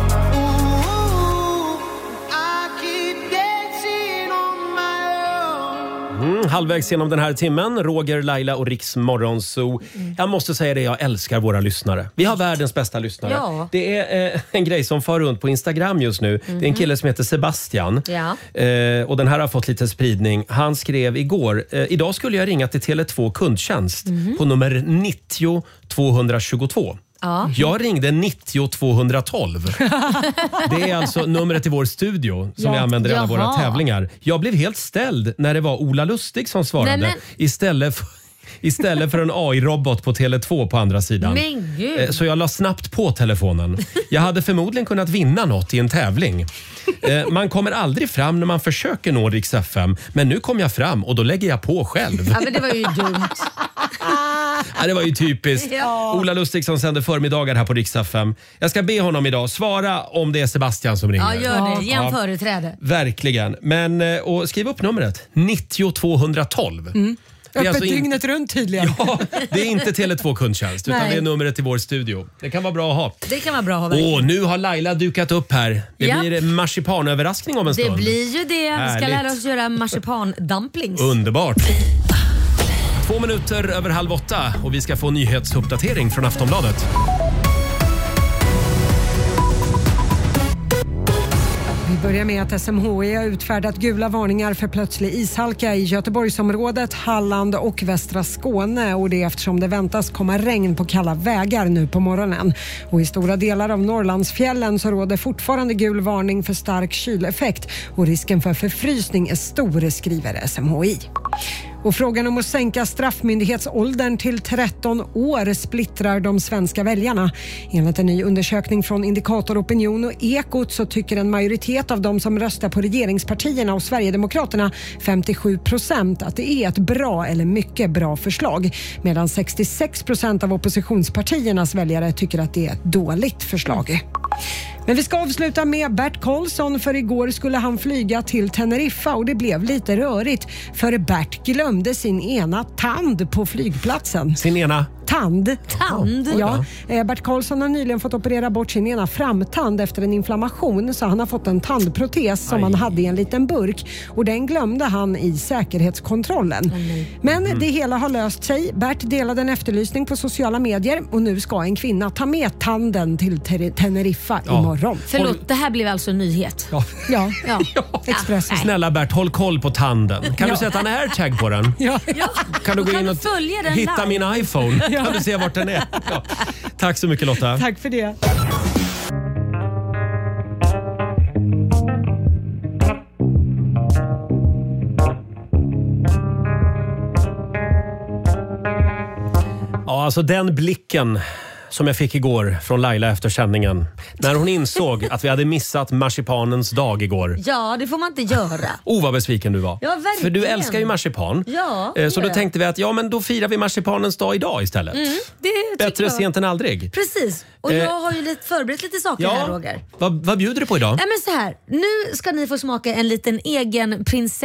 Ooh, I keep dancing on my own. Mm, halvvägs genom den här timmen. Roger, Laila och Rix Morgonzoo. Jag måste säga det, jag älskar våra lyssnare. Vi har världens bästa lyssnare. Ja. Det är eh, en grej som far runt på Instagram just nu. Det är en kille som heter Sebastian. Ja. Eh, och den här har fått lite spridning. Han skrev igår, eh, idag skulle jag ringa till Tele två kundtjänst på nummer nittio tvåhundratjugotvå. Ja. Jag ringde nittio tvåhundratolv. Det är alltså numret till vår studio som Ja. vi använder i alla våra Jaha. tävlingar. Jag blev helt ställd när det var Ola Lustig som svarade. Nej, men- Istället för, istället för en A I-robot på Tele två på andra sidan. Men gud. Eh, Så jag la snabbt på telefonen. Jag hade förmodligen kunnat vinna något i en tävling. Eh, Man kommer aldrig fram när man försöker nå Rix F M. Men nu kom jag fram och då lägger jag på själv. Ja, men det var ju dumt. Ja, det var ju typiskt. Ja. Ola Lustig som sänder förmiddagar här på Rix F M. Jag ska be honom idag svara om det är Sebastian som ringer. Ja, gör det. Ge en Ja. företräde. Verkligen. Men, eh, och skriv upp numret. nittio tvåhundratolv. Mm. Det är öppet alltså in- dygnet runt tydligen. Ja, det är inte Tele två kundtjänst utan Nej. det är numret till vår studio. Det kan vara bra att ha. Det kan vara bra att ha verkligen. Åh, nu har Laila dukat upp här. Det Ja. blir marsipanöverraskning om en Det stund. blir ju det. Vi ska Härligt. lära oss göra marsipan-dumplings. Underbart. Två minuter över halv åtta och vi ska få nyhetsuppdatering från Aftonbladet. Vi börjar med att S M H I har utfärdat gula varningar för plötslig ishalka i Göteborgsområdet, Halland och västra Skåne. Och det är eftersom det väntas komma regn på kalla vägar nu på morgonen. Och i stora delar av Norrlandsfjällen så råder fortfarande gul varning för stark kyleffekt. Och risken för förfrysning är stor, skriver S M H I. Och frågan om att sänka straffmyndighetsåldern till tretton år splittrar de svenska väljarna. Enligt en ny undersökning från Indikator Opinion och Ekot så tycker en majoritet av de som röstar på regeringspartierna och Sverigedemokraterna, femtiosju procent, att det är ett bra eller mycket bra förslag. Medan sextiosex procent av oppositionspartiernas väljare tycker att det är ett dåligt förslag. Men vi ska avsluta med Bert Karlsson, för igår skulle han flyga till Teneriffa och det blev lite rörigt för Bert glömde sin ena tand på flygplatsen. Sin ena? Tand. Tand? Ja. Eh, Bert Karlsson har nyligen fått operera bort sin ena framtand efter en inflammation, så han har fått en tandprotes som Aj. han hade i en liten burk och den glömde han i säkerhetskontrollen. Men det hela har löst sig. Bert delade en efterlysning på sociala medier och nu ska en kvinna ta med tanden till Ter- Teneriffa Ja. imorgon. Förlåt, det här blev alltså en nyhet. Ja. Ja, Ja. Expressen. Snälla Bert, håll koll på tanden. Kan du sätta en airtag på den? Ja. Kan du Då gå kan in du och följa den hitta live. min iPhone? Kan du se vart den är? Ja. Tack så mycket Lotta. Tack för det. Ja, alltså den blicken som jag fick igår från Laila efter sändningen. När hon insåg att vi hade missat marsipanens dag igår. Ja, det får man inte göra. Oh, vad besviken du var. Ja, verkligen. För du älskar ju marsipan. Ja, Så då det. tänkte vi att ja, men då firar vi marsipanens dag idag istället. Mm, det Bättre jag. sent än aldrig. Precis. Och Eh, jag har ju lite förberett lite saker ja. här, Roger. Vad, vad bjuder du på idag? Ja, men så här. Nu ska ni få smaka en liten egen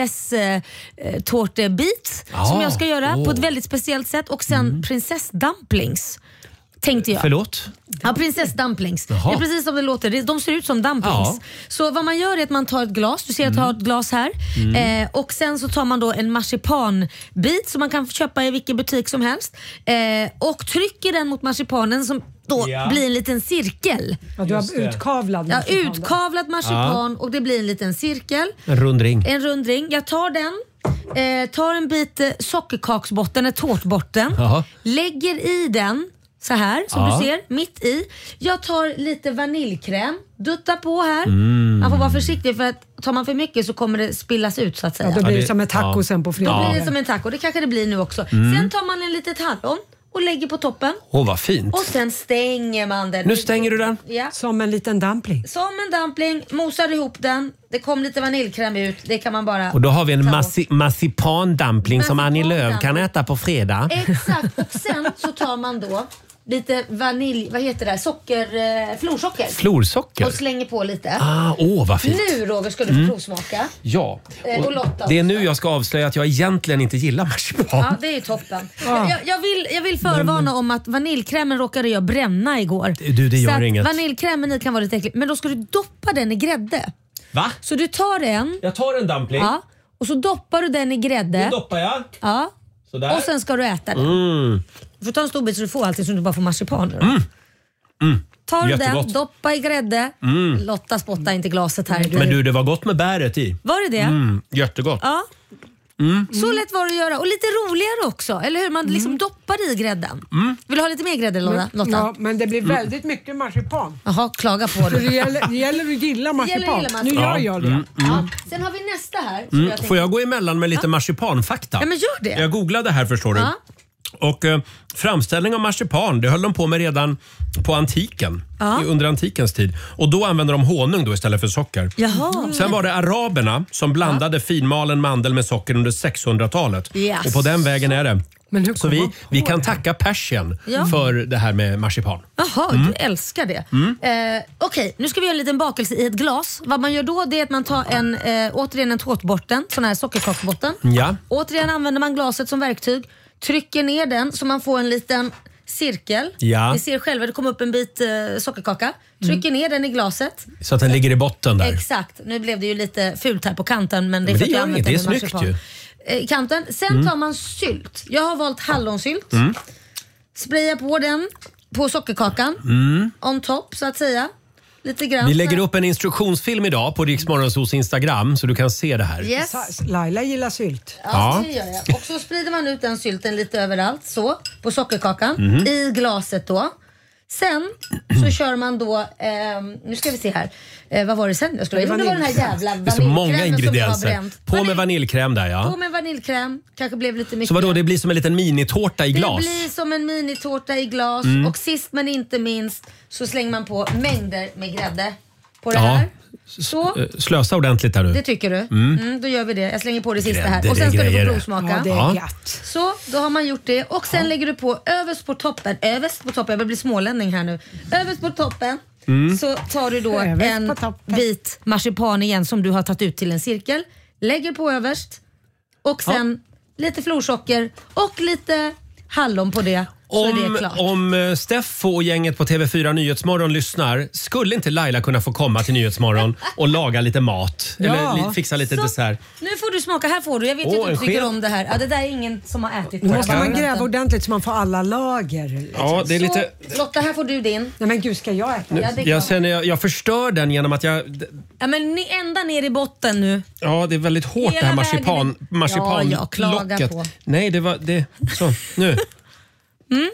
prinsesstårtebit Ja. som jag ska göra Åh. på ett väldigt speciellt sätt. Och sen Mm. prinsessdumplings. Tänkte jag. Förlåt? Ja, prinsessdumplings. Det Jaha. är precis som det låter. De ser ut som dumplings. Ja. Så vad man gör är att man tar ett glas. Du ser att jag har ett glas här. Mm. Eh, och sen så tar man då en marsipanbit som man kan köpa i vilken butik som helst. Eh, och trycker den mot marsipanen som då Ja. blir en liten cirkel. Ja, du har utkavlad Ja, marsipan. utkavlad marsipan och det blir en liten cirkel. En rundring. En rundring. Jag tar den, eh, tar en bit eh, sockerkaksbotten, ett tårtbotten, Jaha. lägger i den så här som Ja. du ser, mitt i. Jag tar lite vaniljkräm, duttar på här. Mm. Man får vara försiktig för att tar man för mycket så kommer det spillas ut så att säga. Ja, då blir Ja, det det- som en taco ja. sen på Då fredag. blir det som en taco, det kanske det blir nu också. Mm. Sen tar man en litet hallon och lägger på toppen. Åh, vad fint. Och sen stänger man den. Nu stänger du den. Ja. Som en liten dumpling. Som en dumpling, mosar ihop den. Det kom lite vaniljkräm ut. Det kan man bara... Och då har vi en ta. massi- marsipandumpling som Annie Lööf kan Marsipandumpling. äta på fredag. Exakt. Och sen så tar man då lite vanilj... Vad heter det? Socker... Eh, florsocker. Florsocker? Och slänger på lite. Ah, åh, vad fint. Nu Roger ska du få Mm. provsmaka. Ja. Eh, och Lotta Det är också. nu jag ska avslöja att jag egentligen inte gillar marsipan. Ja, det är ju toppen. Jag, jag, vill, jag vill förvarna om att vaniljkrämen råkade jag bränna igår. Du, det gör så att inget. Vaniljkrämen i kan vara lite äcklig. Men då ska du doppa den i grädde. Va? Så du tar en... Jag tar en dumpling. Ja, och så doppar du den i grädde. Nu doppar jag. Ja. Sådär. Och sen ska du äta den. Mm. Du får ta en stor bit så du får allting så du bara får marsipan. Mm. Mm. Tar du Jättegott. den, doppa i grädde. Mm. Lotta spottar inte glaset här. Men du, det var gott med bäret i. Var det det? Mm, jättegott. Ja. Mm. Så lätt var det att göra. Och lite roligare också. Eller hur? Man liksom doppar i grädden. Mm. Vill du ha lite mer grädde Lotta? Men, ja, men det blir väldigt mycket marsipan. Jaha, klaga på Så det. det gäller, det gäller att gilla Det gäller marsipan. att gilla Nu marsipan. gör jag det. Mm, mm. Ja. Sen har vi nästa här. som Mm. jag Får tänkte- jag gå emellan med lite marsipanfakta? Ja, men gör det. Jag googlade här förstår du. Ja. Och eh, framställning av marsipan, det höll de på med redan på antiken. Ja. i- Under antikens tid. Och då använde de honung då istället för socker. Jaha. Sen var det araberna som blandade finmalen mandel med socker under sexhundratalet. Yes. Och på den vägen är det. Men hur Så kom vi, man på vi kan det här? tacka Persien Ja. för det här med marsipan. Jaha, Mm. du älskar det. Eh, Okej, nu ska vi göra en liten bakelse i ett glas. Vad man gör då det är att man tar en, eh, återigen en tårtbotten, sån här sockerkaksbotten. Ja. Återigen använder man glaset som verktyg. Trycker ner den så man får en liten cirkel. Ja. Ni ser själva, det kommer upp en bit eh, sockerkaka. Trycker ner den i glaset. Så att den ligger i botten där. Exakt. Nu blev det ju lite fult här på kanten men det är Men för det att jag gör använt inget, den det är med snyggt marsipan. Eh, I kanten. Sen tar man sylt. Jag har valt hallonsylt. Mm. Sprayar på den på sockerkakan. Mm. On top så att säga. Lite grann. Vi lägger upp en instruktionsfilm idag på Rix Morgonzos Instagram så du kan se det här. Yes. Laila gillar sylt. Ja, Ja. det gör jag. Och så sprider man ut den sylten lite överallt så på sockerkakan Mhm. i glaset då. Sen så kör man då, ehm, nu ska vi se här, eh, vad var det sen jag skulle ha? Jo, det var den här jävla Det är så många vaniljkrämen som du har ingredienser. bränt. På med vaniljkräm där På ja. med vaniljkräm, kanske blev lite mycket. Så vadå, det blir som en liten minitårta i Det glas? blir som en minitårta i glas Mm. och sist men inte minst så slänger man på mängder med grädde på det Ja. här. Så. Eh, Slösa ordentligt där nu. Det tycker du? Mm. Mm, då gör vi det. Jag slänger på det sista Grädde, här. Och det sen ska du grejer få det. provsmaka. Ja, det är Ja. gött. Så, då har man gjort det. Och sen lägger du på överst på toppen. Överst på toppen, jag blir smålänning här nu. Överst på toppen Mm. så tar du då Överst en på toppen. bit marsipan igen som du har tagit ut till en cirkel. Lägger på överst och sen lite florsocker och lite hallon på det. Så är det Om, klart. om eh, Steffo och gänget på T V fyra Nyhetsmorgon lyssnar, skulle inte Laila kunna få komma till Nyhetsmorgon och laga lite mat? Ja. Eller li, fixa lite Så, dessert? Nu får du smaka. Här får du. Jag vet Åh, inte om en du tycker sked. om det här. Ja, det där är ingen som har ätit. Nu måste det. man gräva ordentligt så man får alla lager. liksom. Ja, det är lite... Så, Lotta, här får du din. Nej men gud, ska jag äta? Ja, det är Jag, klart. känner, jag, jag förstör den genom att jag... Ja, men ni, ända ner i botten nu. Ja, det är väldigt hårt Hela det här vägen marsipan, in. Ja, jag klagar marsipanlocket. på. Nej, det var... Det, så, nu.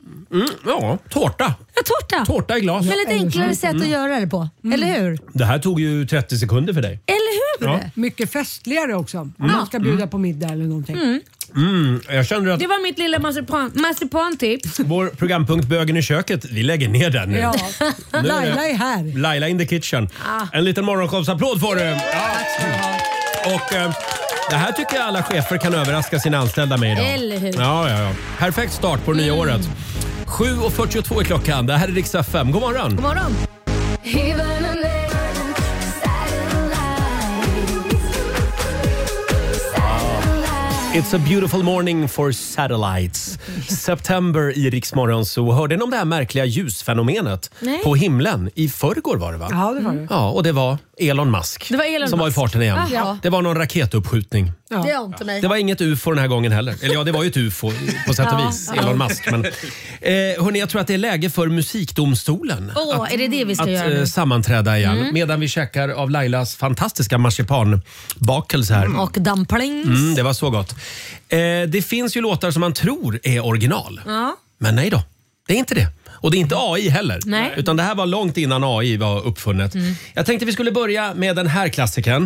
Mm, ja, tårta. Ja, tårta. Tårta i glas. Men lite enklare sätt att göra det på. Eller hur? Det här tog ju trettio sekunder för dig. Eller hur? Ja. Mycket festligare också. Om man ska bjuda på middag eller någonting. Mm. Mm, jag känner att Det var mitt lilla marsipan- marsipantips. vår programpunkt Bögen i köket, vi lägger ner den nu. Ja. Nu är det- Laila är här. Laila in the kitchen. Ah. En liten morgonshowsapplåd får du. Ja. Och eh, det här tycker jag alla chefer kan överraska sina anställda med idag. Eller hur? Ja, ja, ja. Perfekt start på det nya året. sju och fyrtiotvå är klockan. Det här är Rix F M. God morgon. God morgon. It's a beautiful morning for satellites. September i Rix Morgon. Så hörde ni om det här märkliga ljusfenomenet Nej. på himlen? I förrgår var det va? Ja, det var det. Ja, och det var Elon Musk Det var Elon som var i Musk. farten igen. Aha. Det var någon raketuppskjutning. Ja. Det är inte mig. Det var inget U F O den här gången heller. Eller ja, det var ju ett U F O på sätt och Ja. vis. Elon Musk. Men, eh, hörni, jag tror att det är läge för musikdomstolen. Åh, att är det det vi ska att göra nu? eh, sammanträda igen. Mm. Medan vi käkar av Lailas fantastiska marsipanbakelse här. Och dumplings. Mm, det var så gott. Eh, det finns ju låtar som man tror är original. Ja. Men nej då, det är inte det. Och det är inte A I heller. Nej. Utan det här var långt innan A I var uppfunnet. Mm. Jag tänkte vi skulle börja med den här klassikern.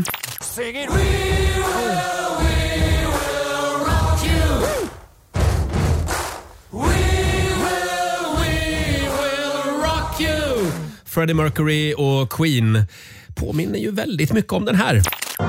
Freddie Mercury och Queen påminner ju väldigt mycket om den här.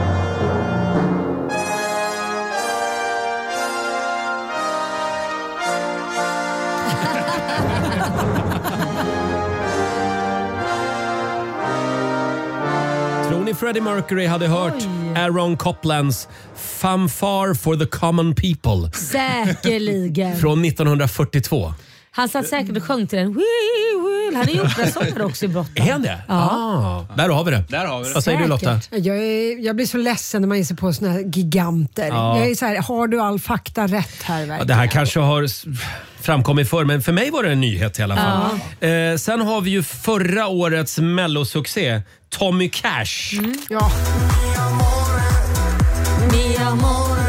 Tror ni Freddie Mercury hade hört Oj. Aaron Coplands Fanfare for the Common People Säkerligen. från nittonhundrafyrtiotvå? Han satt säkert och sjöng till den. Wee, wee. Han är ju operasångare också i botten. Är han det? Ja. Ah, där har vi det. Där har vi det. Vad säger du Lotta? Säkert. Jag, är, jag blir så ledsen när man ger sig på såna här giganter. Ja. Jag är så här, har du all fakta rätt här Ja, verkligen? det här kanske har s- framkommit förr, men för mig var det en nyhet i alla fall. Eh, sen har vi ju förra årets mellosuccé Tommy Cash. Ja. Mi amore.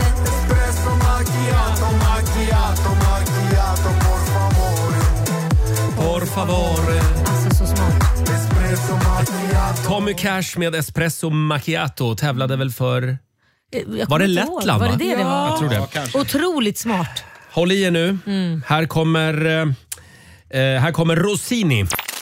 Por favore. Alltså så smart. Tommy Cash med Espresso Macchiato tävlade väl för... Jag kommer Var det inte ihåg. Lettland, Var det va? det det var? Jag tror det. Ja, kanske. Otroligt smart. Håll i er nu. Mm. Här kommer... Eh, eh, här kommer Rossini.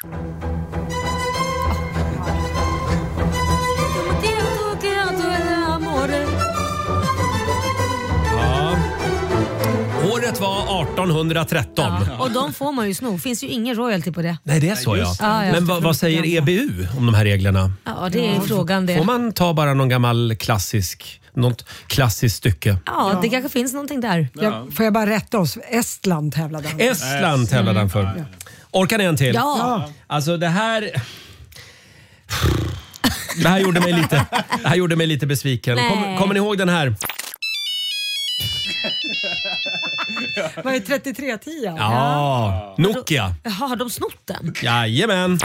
Ja. Året var artonhundratretton. Och de får man ju sno. Finns ju ingen royalty på det. Nej, det är så ja. Ja, ja. Men vad, vad säger E B U om de här reglerna? Ja, det är frågan det. Får man ta bara någon gammal klassisk, något klassiskt stycke? Ja, det kanske finns någonting där. Jag, får jag bara rätta oss? Estland tävlade han. Estland tävlade han för. Orkar ni en till? Ja. Alltså det här... Det här gjorde mig lite, det här gjorde mig lite besviken. Nej. Kom, kommer ni ihåg den här? Vad är trettiotre tio? Ja, Nokia. Jaha, har de snott den? Jajamän.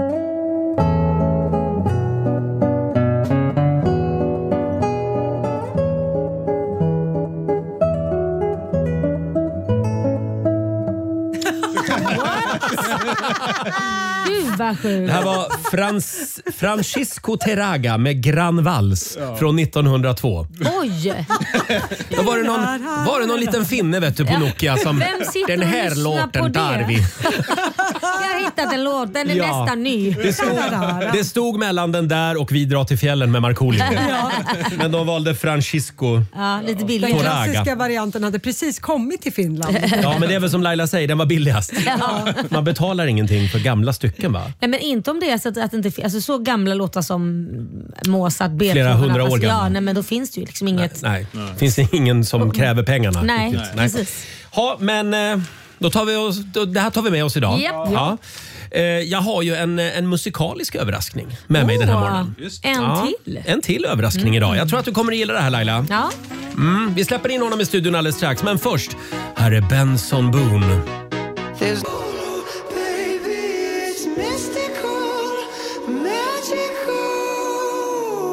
Gud vad sjukt. Det här var Frans, Francisco Terraga med Gran Vals från nittonhundratvå. Oj! Då var det någon, var det någon liten finne vet du, på Nokia som... Vem sitter Den och här lyssnar på låten tar det?" vi. Jag har hittat en låt, den är Ja. nästan ny. Det stod, det stod mellan den där och Vi drar till fjällen med Markoolio. Men de valde Francisco. Ja, lite Den billigare. Toraga. klassiska varianten hade precis kommit till Finland. Ja, men det är väl som Laila säger, den var billigast. Ja. Man betalar ingenting för gamla stycken va? Nej, men inte om det är så att, att det inte fin- alltså så gamla låtar som Mozart, Beethoven. Flera hundra år alltså, gamla. Ja, nej, men då finns det ju liksom inget. Nej, finns det ingen som kräver pengarna. Nej, riktigt. precis. Ja, men eh, då tar vi oss, då, det här tar vi med oss idag. Japp. Ja. Eh, Jag har ju en, en musikalisk överraskning med mig den här Åh, morgonen. En Ja, till. En till överraskning idag. Jag tror att du kommer att gilla det här Laila. Ja. Mm, vi släpper in honom i studion alldeles strax. Men först, här är Benson Boone.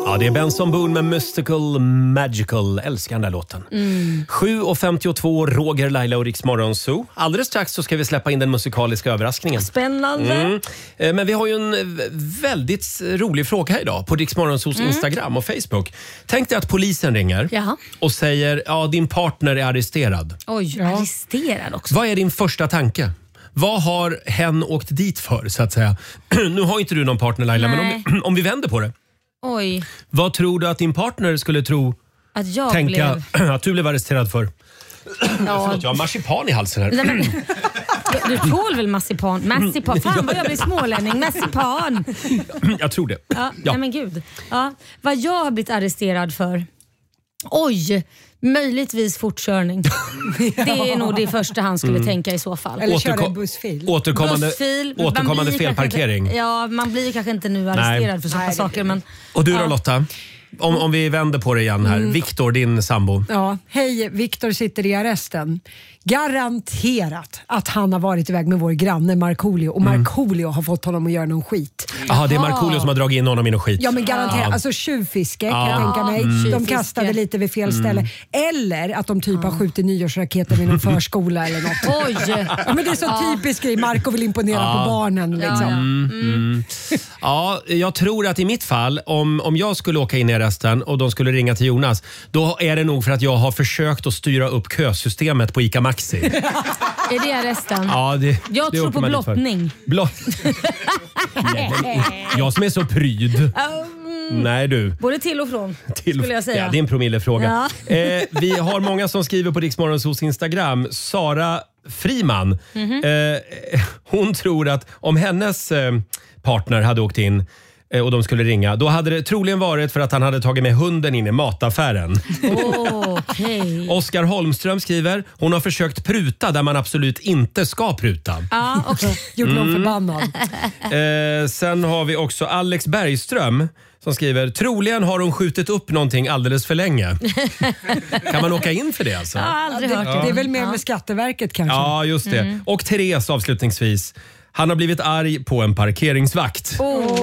Ja, det är Benson Boone med Mystical Magical. Älskar den där låten. Mm. sju och femtiotvå, Roger, Laila och Rix Morgon Zoo. Alldeles strax så ska vi släppa in den musikaliska överraskningen. Spännande. Mm. Eh, Men vi har ju en väldigt rolig fråga här idag på Rix Morgon Zoos Mm. Instagram och Facebook. Tänk dig att polisen ringer Jaha. och säger ja, din partner är arresterad. Oj, arresterad också. Vad är din första tanke? Vad har hen åkt dit för, så att säga? Nu har inte du någon partner, Laila, Nej. men om, om vi vänder på det. Oj, Vad tror du att din partner skulle tro, att jag tänka blev... att du blev arresterad för? Ja. Förlåt, jag har marsipan i halsen här. Nej, men, du tål väl marsipan? Marsipan. Fan vad jag blir smålänning. Marsipan. Jag tror det. Ja, Ja. Nej men gud. Ja, vad jag har blivit arresterad för? Oj, möjligtvis fortkörning. Det är nog det första han skulle Mm. tänka i så fall. Eller köra Återko- en bussfil. Återkommande, Bussfil. Man återkommande blir kanske felparkering. Inte, ja, man blir kanske inte nu arresterad för sådana saker. Men, Och du då, ja. Lotta? Om, om vi vänder på det igen här. Mm. Viktor, din sambo. Ja, hej, Viktor sitter i arresten. Garanterat att han har varit iväg med vår granne Markoolio och Mm. Markoolio har fått honom att göra någon skit. Jaha, det är Markoolio som har dragit in honom i någon skit. Ja men garanterat, Ja. alltså tjuvfiske Ja. kan jag tänka mig. Mm. De Tjuvfiske. kastade lite vid fel Mm. ställe. Eller att de typ har skjutit nyårsraketer vid någon förskola eller något. Oj! Ja, men det är så Ja. typiskt grej, Marco vill imponera Ja. på barnen. Liksom. Mm, mm. Ja, jag tror att i mitt fall, om, om jag skulle åka in i arresten och de skulle ringa till Jonas, då är det nog för att jag har försökt att styra upp kösystemet på ICA Maxi. Är det arresten? Ja, det, Jag det tror åker på man dit för. blottning. Blott... Nej, men jag som är så pryd. Mm. Nej du. Både till och från, Till, skulle jag säga. Ja, det är en promillefråga. Ja. Eh, vi har många som skriver på Rix Morgon Zoos Instagram. Sara Friman. Mhm. Eh, hon tror att om hennes eh, partner hade åkt in eh, och de skulle ringa, då hade det troligen varit för att han hade tagit med hunden in i mataffären. Okej. Oskar Holmström skriver, hon har försökt pruta där man absolut inte ska pruta. Ja, okej. Gjorde någon Mm. förbannad. Eh, sen har vi också Alex Bergström som skriver, troligen har hon skjutit upp någonting alldeles för länge. Kan man åka in för det alltså? Jag har aldrig det, hört det det. är väl mer med Skatteverket kanske. Ja, just det. Mm. Och Therese avslutningsvis. Han har blivit arg på en parkeringsvakt.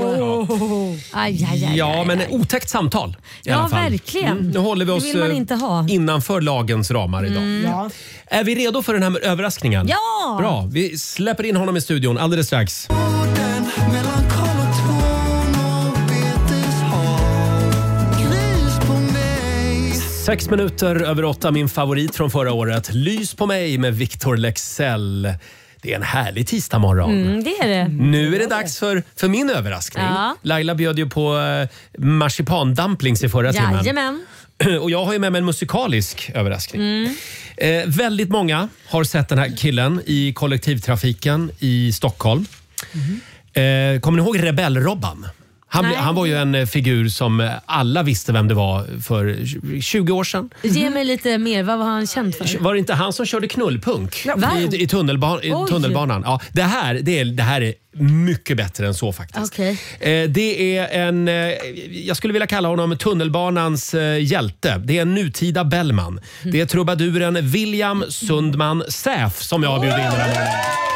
Oh. Aj, aj, aj, Ja, aj, men aj. otäckt samtal i Ja, alla fall. verkligen. Nu håller vi Det oss vill man eh, inte ha. innanför lagens ramar idag. Mm. Ja. Är vi redo för den här överraskningen? Ja! Bra, vi släpper in honom i studion alldeles strax. Sex minuter över åtta, min favorit från förra året. Lys på mig med Victor Lexell. Det är en härlig tisdagmorgon. Mm, det är det. Nu är det dags för, för min överraskning. Ja. Laila bjöd ju på eh, marsipandumplings i förra timmen. Jajamän. Och jag har ju med mig en musikalisk överraskning. Mm. Eh, väldigt många har sett den här killen i kollektivtrafiken i Stockholm. Eh, kommer ni ihåg Rebell-Robban? Han, ble- Nej. han var ju en eh, figur som alla visste vem det var för tjugo år sedan. Ge mig lite mer, vad var han känd för? Var det inte han som körde knullpunk Va? i, i, tunnelban, i Oj. tunnelbanan? Ja, det, här, det, är, det här är mycket bättre än så faktiskt. Okej. Eh, det är en, eh, jag skulle vilja kalla honom tunnelbanans eh, hjälte. Det är en nutida Bellman. Det är trubaduren William Sundman Säf som jag har bjudit in den här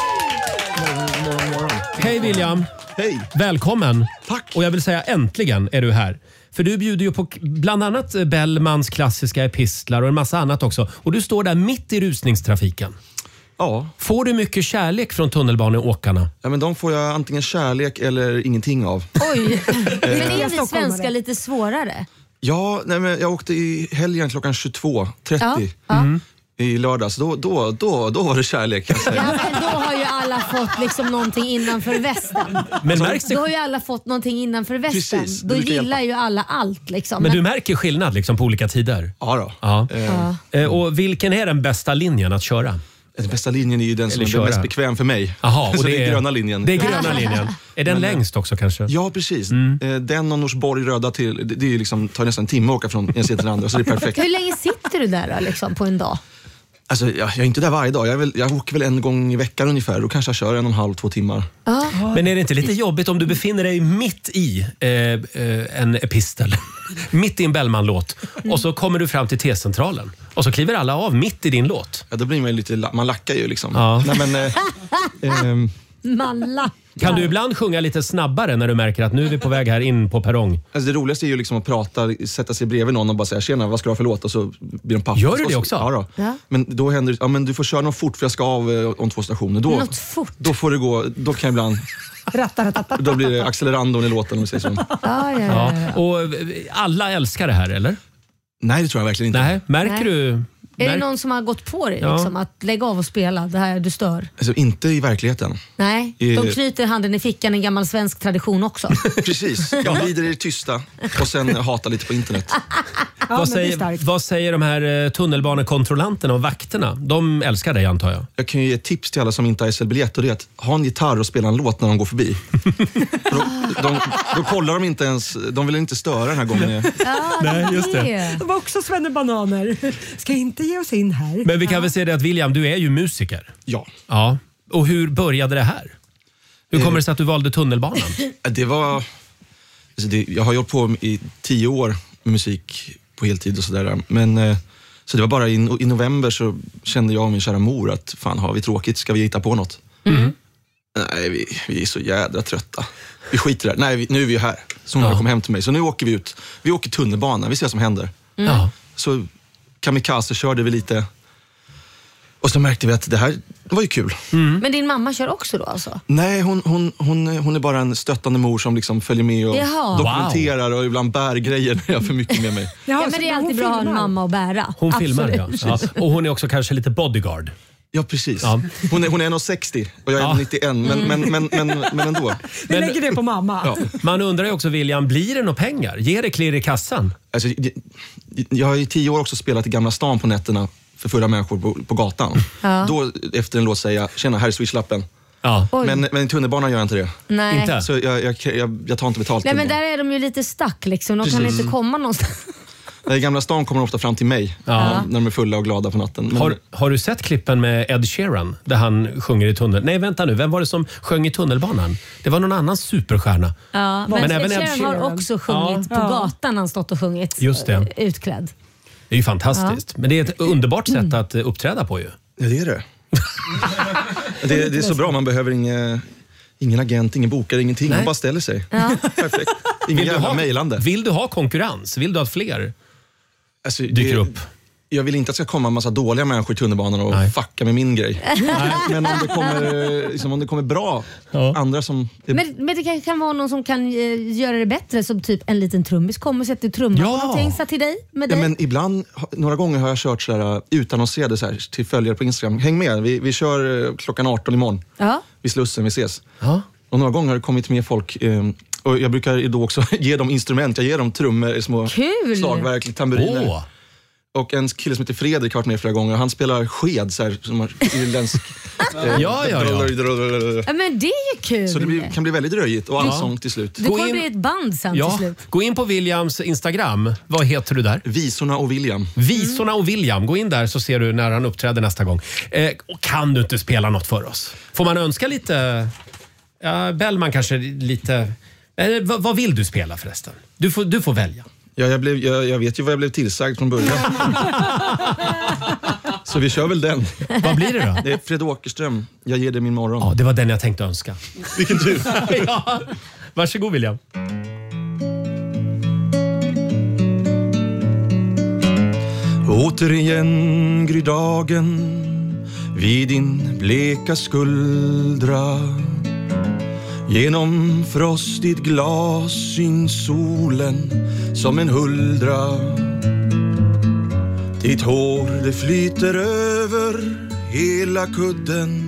morgonen. Hej William! Hej! Välkommen! Tack! Och jag vill säga äntligen är du här. För du bjuder ju på k- bland annat Bellmans klassiska epistlar och en massa annat också. Och du står där mitt i rusningstrafiken. Ja. Får du mycket kärlek från tunnelbaneåkarna? Ja, men de får jag antingen kärlek eller ingenting av. Oj, men är vi Stockholmare. svenskar lite svårare? Ja, nej, men jag åkte i helgen klockan tjugotvå trettio Ja, ja. Mm. i lördags. Då, då, då, då var det kärlek kan jag säga. Ja, men då har ju alla fått liksom någonting innanför västen. Men märks Då har det, ju alla fått någonting innanför västen. Precis, det Då brukar gillar hjälpa. ju alla allt liksom. men du märker skillnad liksom på olika tider? Ja då. Ja. Ja. Eh, Och vilken är den bästa linjen att köra? Den bästa linjen är ju den som Eller är köra. mest bekväm för mig. Aha, Så det är gröna linjen. Det är gröna linjen. Är den Men, eh, längst också kanske? Ja, precis. Mm. Eh, Den och Norsborg röda till, det, det är ju liksom, tar nästan en timme att åka från en sida till den andra, så det är perfekt. Hur länge sitter du där då, liksom, på en dag? Alltså, jag, jag är inte där varje dag. Jag, är väl, jag åker väl en gång i veckan ungefär. Då kanske jag kör en och en halv, två timmar. Men är det inte lite jobbigt om du befinner dig mitt i eh, eh, en epistel? Mitt i en Bellman-låt. Och så kommer du fram till T-centralen. Och så kliver alla av mitt i din låt. Ja, då blir man ju lite, la- man lackar ju liksom. Ja. Nej, men, eh, ehm, Malla. Kan du ibland sjunga lite snabbare när du märker att nu är vi på väg här in på perrong? Alltså det roligaste är ju liksom att prata, sätta sig bredvid någon och bara säga tjena, vad ska du ha för låt? Och så blir de pappa. Gör du det också? Ja, då. Ja. Men då händer det, ja men du får köra något fort för jag ska av eh, om två stationer. Då, Något fort? Då får det gå, då kan jag ibland, då blir det accelerandon i låten om vi säger så. Ja, ja, ja, Ja. ja. Och alla älskar det här, eller? Nej, det tror jag verkligen inte. Nej, märker Nej. du? Är det Märk- någon som har gått på dig Ja. liksom, att lägga av och spela? Det här du stör. Alltså inte i verkligheten. Nej, I- de knyter handen i fickan, en gammal svensk tradition också. Precis, jag lider i det tysta och sen hatar lite på internet. Ja, Vad men det är säger, starkt. vad säger de här eh, tunnelbanekontrollanterna och vakterna? De älskar dig, antar jag. Jag kan ju ge ett tips till alla som inte har S L-biljett och det är att ha en gitarr och spela en låt när de går förbi. För då, de, då kollar de inte ens, de vill inte störa den här gången. Ja, Nej, just det. De var också svennebananer. Ska inte ge oss in här. Men vi kan väl säga det att William, du är ju musiker. Ja. Ja. Och hur började det här? Hur kommer det sig att du valde tunnelbanan? Det var, alltså det, jag har jobbat på i tio år med musik på heltid och sådär. Men eh, så det var bara i, i november så kände jag och min kära mor att fan, har vi tråkigt, ska vi hitta på något? Mm. Nej, vi, vi är så jädra trötta. Vi skiter där. Nej, vi, nu är vi ju här. Så hon ja. kom hem till mig. Så nu åker vi ut. Vi åker tunnelbana, vi ser vad som händer. Mm. Ja. Så kamikaze körde vi lite. Och så märkte vi att det här det var ju kul. Mm. Men din mamma kör också då alltså? Nej, hon, hon, hon, hon är bara en stöttande mor som liksom följer med och Jaha. dokumenterar och ibland bär grejer när jag har för mycket med mig. Ja, men det är alltid bra att ha en mamma att bära. Hon Absolut. filmar, ja. Ja. Och hon är också kanske lite bodyguard. Ja, precis. Ja. Hon är, hon är en sextio och jag är Ja. en nittioen, men, men, men, men, men ändå. Vi lägger det på mamma. Ja. Man undrar ju också, William, blir det några pengar? Ger det klirr i kassan? Alltså, jag, jag har i tio år också spelat i Gamla stan på nätterna för fulla människor på, på gatan. Ja. Då efter en låt säger jag, tjena, här är swishlappen. Ja. Men, men i tunnelbanan gör jag inte det. Nej. Inte? Så jag, jag, jag, jag tar inte betalt. Nej, men tunnelbanan. där är de ju lite stack liksom. De kan Precis. inte komma någonstans. I Gamla stan kommer de ofta fram till mig Ja. när de är fulla och glada på natten. Men, Har, har du sett klippen med Ed Sheeran där han sjunger i tunnel? Nej, vänta nu. Vem var det som sjöng i tunnelbanan? Det var någon annan superstjärna. Ja, men, Men Ed även Ed Sheeran har Sheeran. också sjungit Ja. på Ja. gatan. Han stått och sjungit. Just det. eh, Utklädd. Det är ju fantastiskt. Men det är ett underbart sätt att eh, uppträda på ju. Ja, det är det. det. Det är så bra, man behöver inga, ingen agent, ingen bokare, ingenting. Nej. Man bara ställer sig. Ja. Perfekt. Ingen Vill du, jävla ha, mejlande. vill du ha konkurrens? Vill du att fler Alltså, dyker det, upp? Jag vill inte att det ska komma en massa dåliga människor i tunnelbanan och Nej. fucka med min grej. Men om det kommer, liksom, om det kommer bra, Ja. andra som... Är, Men, men det kanske kan vara någon som kan eh, göra det bättre, som typ en liten trummis kommer och sätter trumman Ja. på någonting så till dig, med ja, dig. men ibland, några gånger har jag kört så här, utannonserade så här, till följare på Instagram. Häng med, vi, vi kör eh, klockan arton imorgon. Ja. Vid Slussen, vi ses. Ja. Och några gånger har det kommit med folk. Eh, och jag brukar då också ge dem instrument. Jag ger dem trummor, små Kul! slagverk, tamburiner. Åh. Och en kille som heter Fredrik har varit med flera gånger. Han spelar sked, så här, som har irländsk... eh, Ja, ja, ja. Ja, men det är ju kul. Så det blir, kan bli väldigt dröjigt och allsång till slut. Det kommer Gå in- bli ett band sen till Ja. slut. Gå in på Williams Instagram. Vad heter du där? Visorna och William. Visorna och William. Gå in där så ser du när han uppträder nästa gång. Eh, och kan du inte spela något för oss? Får man önska lite... Ja, Bellman kanske lite... Eh, vad, vad vill du spela förresten? Du får, du får välja. Ja, jag, blev, jag, jag vet ju vad jag blev tillsagd från början. Så vi kör väl den. Vad blir det då? Det är Fred Åkerström. Jag ger dig min morgon. Ja, det var den jag tänkte önska. Vilken tur. Ja. Varsågod William. Återigen gryr dagen vid din bleka skuldra. Genom frostigt glas syns solen som en huldra. Ditt hår det flyter över hela kudden.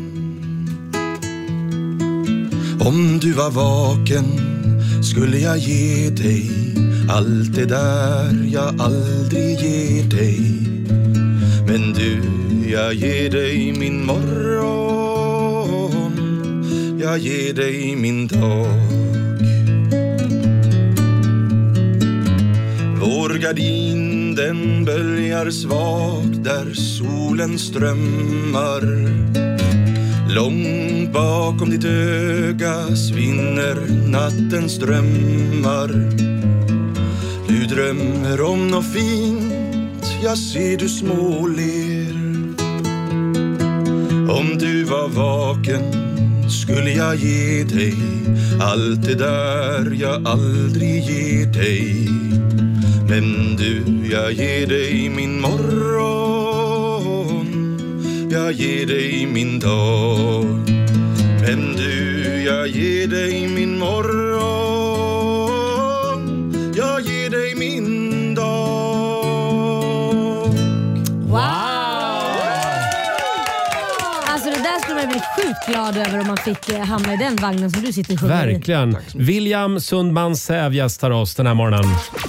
Om du var vaken skulle jag ge dig allt det där jag aldrig ger dig. Men du, jag ger dig min morgon, jag ger dig min dag. Vår gardin den böljar svagt där solen strömmar. Långt bakom ditt öga svinner nattens drömmar. Du drömmer om något fint, jag ser du småler. Om du var vaken skulle jag ge dig allt det där jag aldrig ger dig. Men du, jag ger dig min morgon, jag ger dig min dag. Men du, jag ger dig min morgon, jag ger dig min dag. Wow! Alltså det där skulle man bli sjukt glad över om man fick eh, hamna i den vagnen som du sitter och sjunger i. Verkligen. William Sundman Säv gästar oss den här morgonen.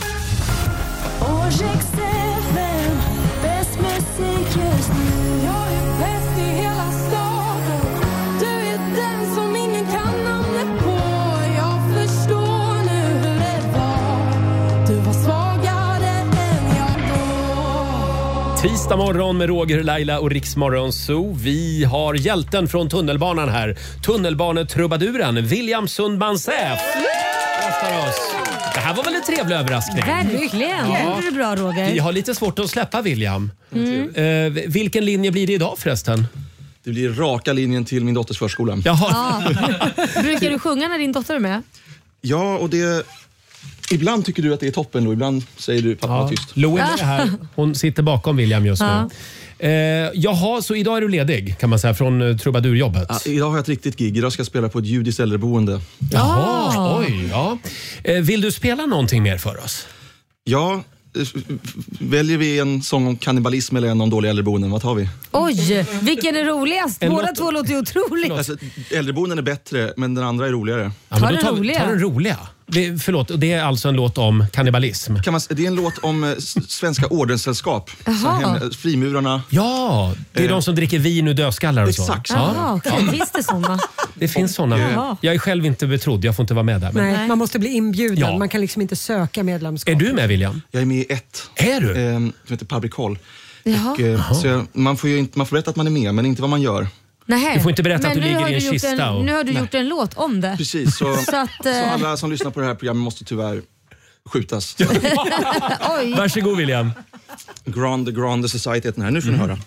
Tisdag morgon med Roger, Laila och Riksmorgon Zoo. Vi har hjälten från tunnelbanan här. Tunnelbanetrubaduren William Sundman Säf. Det här var väl en trevlig överraskning? Verkligen. Ja. Det är bra, Roger. Vi har lite svårt att släppa William. Mm. Eh, vilken linje blir det idag förresten? Det blir raka linjen till min dotters förskola. Jaha. Ja. Brukar du sjunga när din dotter är med? Ja, och det... Ibland tycker du att det är toppen och ibland säger du pappa Ja. tyst. Lo är här. Hon sitter bakom William just Ja. nu. Eh, jaha, så idag är du ledig kan man säga från uh, trubadurjobbet. Ja, idag har jag ett riktigt gig. Idag ska jag spela på ett judiskt äldreboende. Jaha, oj. Ja. Eh, vill du spela någonting mer för oss? Ja, väljer vi en sång om kannibalism eller en om dåliga äldreboenden? Vad tar vi? Oj, vilken är roligast? En Båda låt- två låter ju otroligt. Alltså, äldreboenden är bättre, men den andra är roligare. Ja, men Ta då den tar, vi- roliga. ta den roliga. Det, förlåt, och det är alltså en låt om kannibalism. Kan man, det är en låt om eh, s- svenska ordenssällskap. Jaha. Så hem- Frimurarna. Ja, det är Eh. de som dricker vin och dödskallar och så. Exakt. Jaha, okej. Finns det såna? Det finns såna. Jaha. Jag är själv inte betrodd, jag får inte vara med där. Men... Nej, man måste bli inbjuden. Ja. Man kan liksom inte söka medlemskap. Är du med, William? Jag är med i ett. Är du? Eh, som heter Public Hall. Jaha. Och, eh, så jag, man, får ju inte, man får berätta att man är med, men inte vad man gör. Nähä. Du får inte berätta Men att du nu ligger har i en gjort kista och- Nu har du Nej. gjort en låt om det. Precis, så, Så att, så eh, alla som lyssnar på det här programmet måste tyvärr skjutas. Oj. Varsågod, William. Grande Grande Society heter den här. Nu får ni höra.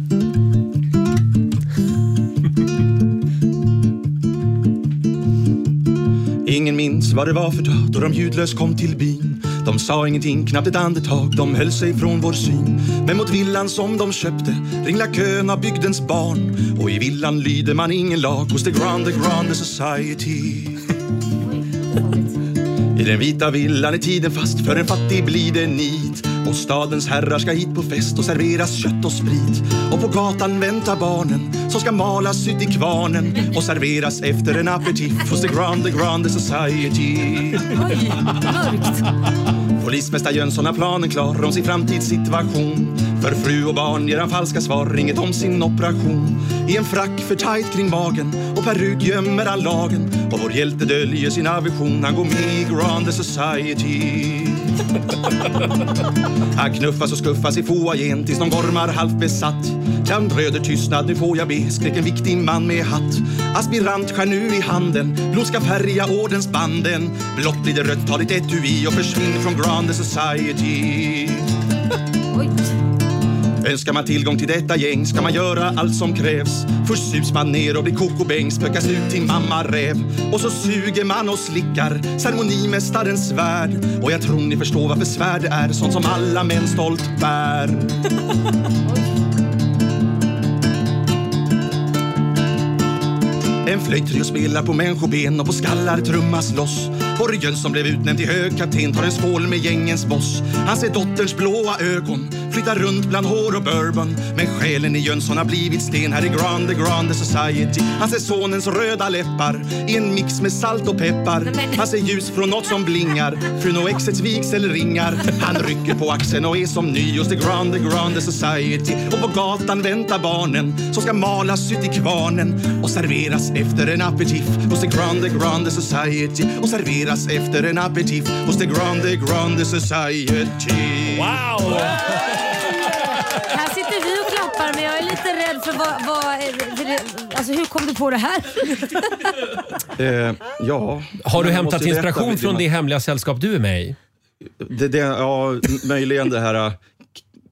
Ingen minns vad det var för dag då de ljudlöst kom till byn. De sa ingenting, knappt ett andetag, de höll sig från vår syn. Men mot villan som de köpte ringla kön av bygdens barn. Och i villan lyder man ingen lag hos the Grande Grande Society. I den vita villan är tiden fast, för en fattig blir det nit. Och stadens herrar ska hit på fest och serveras kött och sprit. Och på gatan väntar barnen som ska malas ut i kvarnen och serveras efter en aperitif hos the Grande Grande Society. Oj, mörkt. Polismästare Jönsson har planen klar om sin framtidssituation. För fru och barn ger han falska svar, inget om sin operation. I en frack för tajt kring magen och peruk gömmer han lagen. Och vår hjälte döljer sin aversion, han går med i Grande Society. Han knuffas och skuffas i foajén tills de gormar halvt besatt. Kan bröder tystnad, nu får jag be, skrek en viktig man med hatt. Aspirant skär nu i handen, blod ska färga ordensbanden. Blått blir det rött, ta ditt etui och försvinn från Grande Society. Oj. Önskar man tillgång till detta gäng ska man göra allt som krävs. Först sus man ner och blir kokobäng, spökas ut till mamma räv. Och så suger man och slickar ceremonimästarens svärd. Och jag tror ni förstår varför svärd är sånt som alla män stolt bär. En flöjttrio spelar på människoben och på skallar trummas loss. Borg Jönsson blev utnämnd till högkapten, tar en skål med gängens boss. Han ser dotterns blåa ögon, flyttar runt bland hår och bourbon. Men själen i Jönsson har blivit sten här i Grande Grande Society. Han ser sonens röda läppar i en mix med salt och peppar. Han ser ljus från något som blingar, frun och exets vigselringar. Han rycker på axeln och är som ny hos the Grande Grande Society. Och på gatan väntar barnen som ska malas ut i kvarnen och serveras efter en aperitif hos the Grande Grande Society. Och serveras efter en aperitif hos the Grande Grande Society. Wow! Här sitter vi och klappar, men jag är lite rädd för vad... vad för det, alltså hur kom du på det här? Eh, ja. Har du Jag hämtat måste berätta inspiration vid från dina- det hemliga sällskap du är med i? Det, det, ja, m- möjligen det här...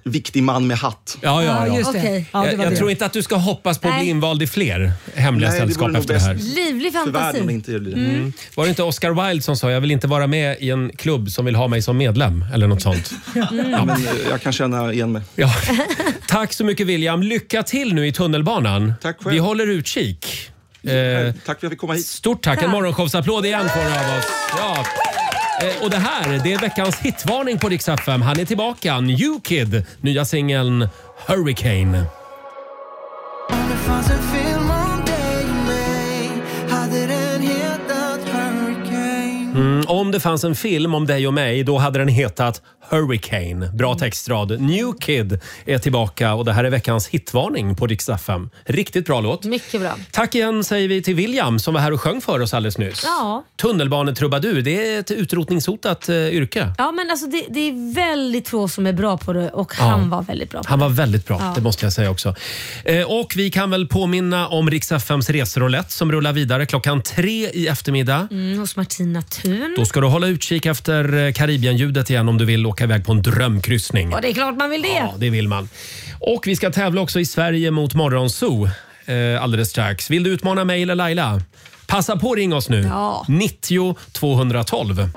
viktig man med hatt. Ja, ja, ja. just det. Okay. Ja, det jag jag tror inte att du ska hoppas på att bli invald i fler hemliga Nej, det sällskap vore efter nog det här. bäst Livlig för fantasi. världen inte göra det. Mm. Var det inte Oscar Wilde som sa jag vill inte vara med i en klubb som vill ha mig som medlem eller något sånt? Mm. Ja, men, eh, jag kan känna igen mig. Ja. Tack så mycket William. Lycka till nu i tunnelbanan. Tack själv. Vi håller utkik. Eh, Tack för att jag fick komma hit. Stort tack. En morgonshowsapplåd igen för av oss. Ja. Eh, och det här, det är veckans hitvarning på Rix F M. Han är tillbaka. New Kid. Nya singeln Hurricane. Om det fanns en film om dig och mig hade den hetat Hurricane. Mm, om det fanns en film om dig och mig, då hade den hetat Hurricane. Bra textrad. New Kid är tillbaka och det här är veckans hitvarning på Rix F M. Riktigt bra låt. Mycket bra. Tack igen säger vi till William som var här och sjöng för oss alldeles nyss. Ja. Tunnelbanetrubadur, det är ett utrotningshotat uh, yrke. Ja, men alltså det, det är väldigt få som är bra på det och Ja. han var väldigt bra på Han det. var väldigt bra, Ja. det måste jag säga också. Eh, och vi kan väl påminna om Rix F M:s reseroulette som rullar vidare klockan tre i eftermiddag. Mm, hos Martina Thun. Då ska du hålla utkik efter eh, Karibienljudet igen om du vill åka iväg på en drömkryssning. Och det är klart man vill det. Ja, det vill man. Och vi ska tävla också i Sverige mot Morgonzoo eh, alldeles strax. Vill du utmana mig eller Laila? Passa på, ring oss nu. Ja. nittio tvåhundratolv.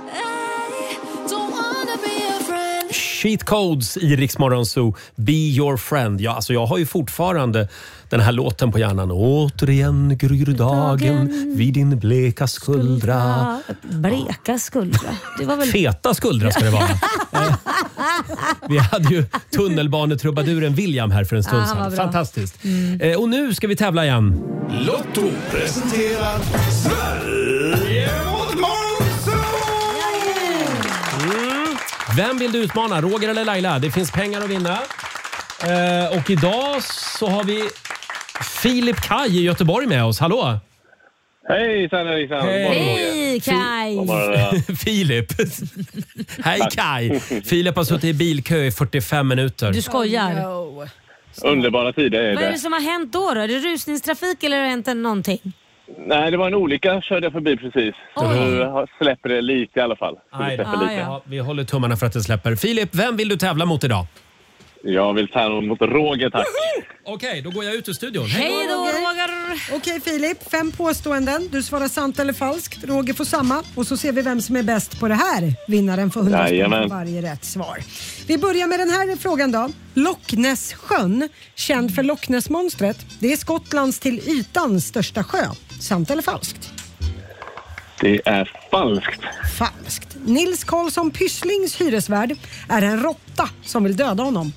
Cheat Codes i Rix Morgonzoo. Be your friend. Ja, alltså jag har ju fortfarande den här låten på hjärnan. Återigen gryr dagen vid din bleka skuldra. Bleka skuldra. Det var väl... Feta skuldra ska det vara. Eh, Vi hade ju tunnelbanetrubaduren William här för en stund Ja, han var sedan. bra. Fantastiskt. Mm. Eh, och nu ska vi tävla igen. Lotto presenterar Sverige mot Mm. Vem vill du utmana? Roger eller Laila? Det finns pengar att vinna. Eh, och idag så har vi Filip Kaj i Göteborg med oss. Hallå! Hej Sanna Riksson. Hej Kaj! Filip. Hej Kaj. Filip har suttit i bilkö i fyrtiofem minuter. Du skojar. Underbara tider är Vad är det det. som har hänt då? då? Är det rusningstrafik eller har det hänt någonting? Nej, det var en olycka. Körde jag förbi precis. Så Oj. nu släpper det lite i alla fall. Så det Nej, släpper ah, lite. ja. vi håller tummarna för att det släpper. Filip, vem vill du tävla mot idag? Jag vill tävla mot Roger, tack. Okej, då går jag ut ur studion. Hej då Roger! Okej Filip, fem påståenden. Du svarar sant eller falskt. Roger får samma. Och så ser vi vem som är bäst på det här. Vinnaren får hundra spänn Jajamän. för varje rätt svar. Vi börjar med den här frågan då. Loch Ness-sjön, känd för Loch Ness-monstret. Det är Skottlands till ytan största sjö. Sant eller falskt? Det är falskt. Falskt. Nils Karlsson Pysslings hyresvärd är en råtta som vill döda honom.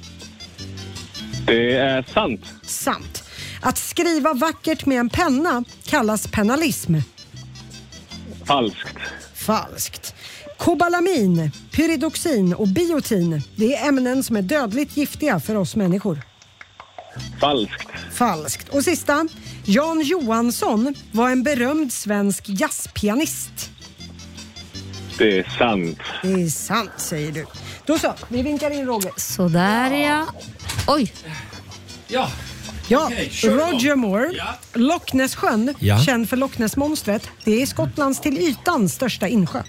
Det är sant. Sant. Att skriva vackert med en penna kallas pennalism. Falskt. Falskt. Kobalamin, pyridoxin och biotin, det är ämnen som är dödligt giftiga för oss människor. Falskt. Falskt. Och sista, Jan Johansson var en berömd svensk jazzpianist. Det är sant. Det är sant, säger du. Då så, vi vinkar in Roger. Sådär ja. Oj. Ja. Ja, Okej, kör Roger igång. Moore. Ja. Loch Ness-sjön, Ja. känd för Loch Ness-monstret. Det är Skottlands till ytan största insjö.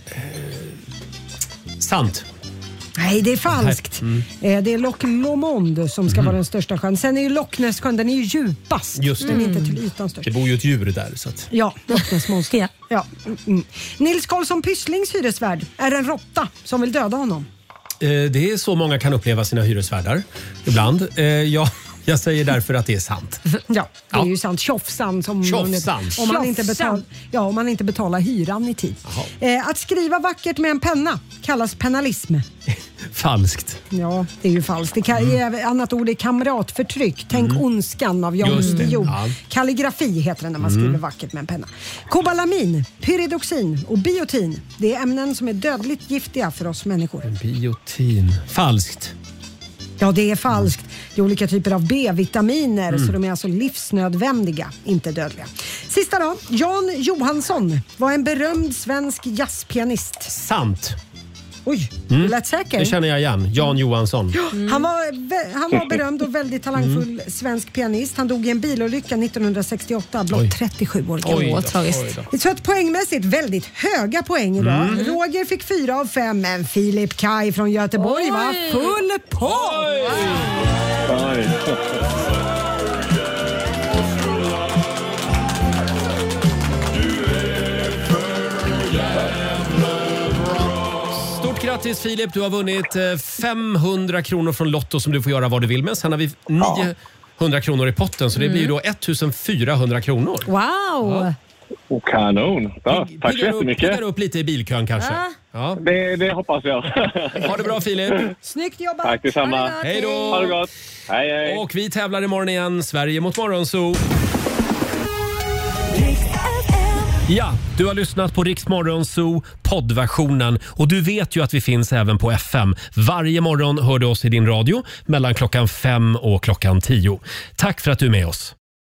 Sant. Nej, det är falskt. Mm. Eh, Det är Loch Lomond som ska vara den största sjön. Sen är ju Loch Ness-sjön, den är ju djupast. Just det. Den är inte till ytan störst. Det bor ju ett djur där. Så att... Ja, Loch Ness-monster. Ja. Ja. Mm, mm. Nils Karlsson Pysslings hyresvärd är en råtta som vill döda honom. Eh, det är så många kan uppleva sina hyresvärdar. Ibland. Eh, ja, jag säger därför att det är sant. Ja, det är Ja. ju sant. Tjofsan. Som Tjofsan. Om man, inte Tjofsan. betal, ja, om man inte betalar hyran i tid. Eh, att skriva vackert med en penna kallas pennalism. Falskt. Ja, det är ju falskt. Det kan, mm. annat ord är kamratförtryck. Tänk ondskan av Jan Just det, Guillou. ja. Kalligrafi heter det när man skriver vackert med en penna. Kobalamin, pyridoxin och biotin. Det är ämnen som är dödligt giftiga för oss människor. Biotin. Falskt. Ja, det är falskt. Det är olika typer av B-vitaminer så de är alltså livsnödvändiga, inte dödliga. Sista då. Jan Johansson var en berömd svensk jazzpianist. Sant. Oj, Mm. det lät säker. Det känner jag igen. Jan Johansson. Mm. Han, var, vä- han var berömd och väldigt talangfull Mm. svensk pianist. Han dog i en bilolycka nittonhundrasextioåtta, blott Oj. trettiosju år gammal. Oj då, oj då. Så att poängmässigt väldigt höga poäng idag. Mm. Roger fick fyra av fem, men Filip Kaj från Göteborg Oj. var full på. Oj. Stort grattis Filip, du har vunnit eh, femhundra kronor från Lotto som du får göra vad du vill med. Sen har vi niohundra kronor i potten så det blir ju då ettusenfyrahundra kronor. Wow! Oh, kanon. Ja, tack så Piggar upp, jättemycket. piggar upp lite i bilkön kanske. Ja. Ja. Det, det hoppas jag. Ha det bra Filip. Snyggt jobbat. Tack detsamma. Ha det gott. Hej då. Ha det gott. Hej, hej. Och vi tävlar imorgon igen. Sverige mot Morgonzoo. Ja, du har lyssnat på Rix Morgonzoo poddversionen och du vet ju att vi finns även på F M. Varje morgon hör du oss i din radio mellan klockan fem och klockan tio. Tack för att du är med oss.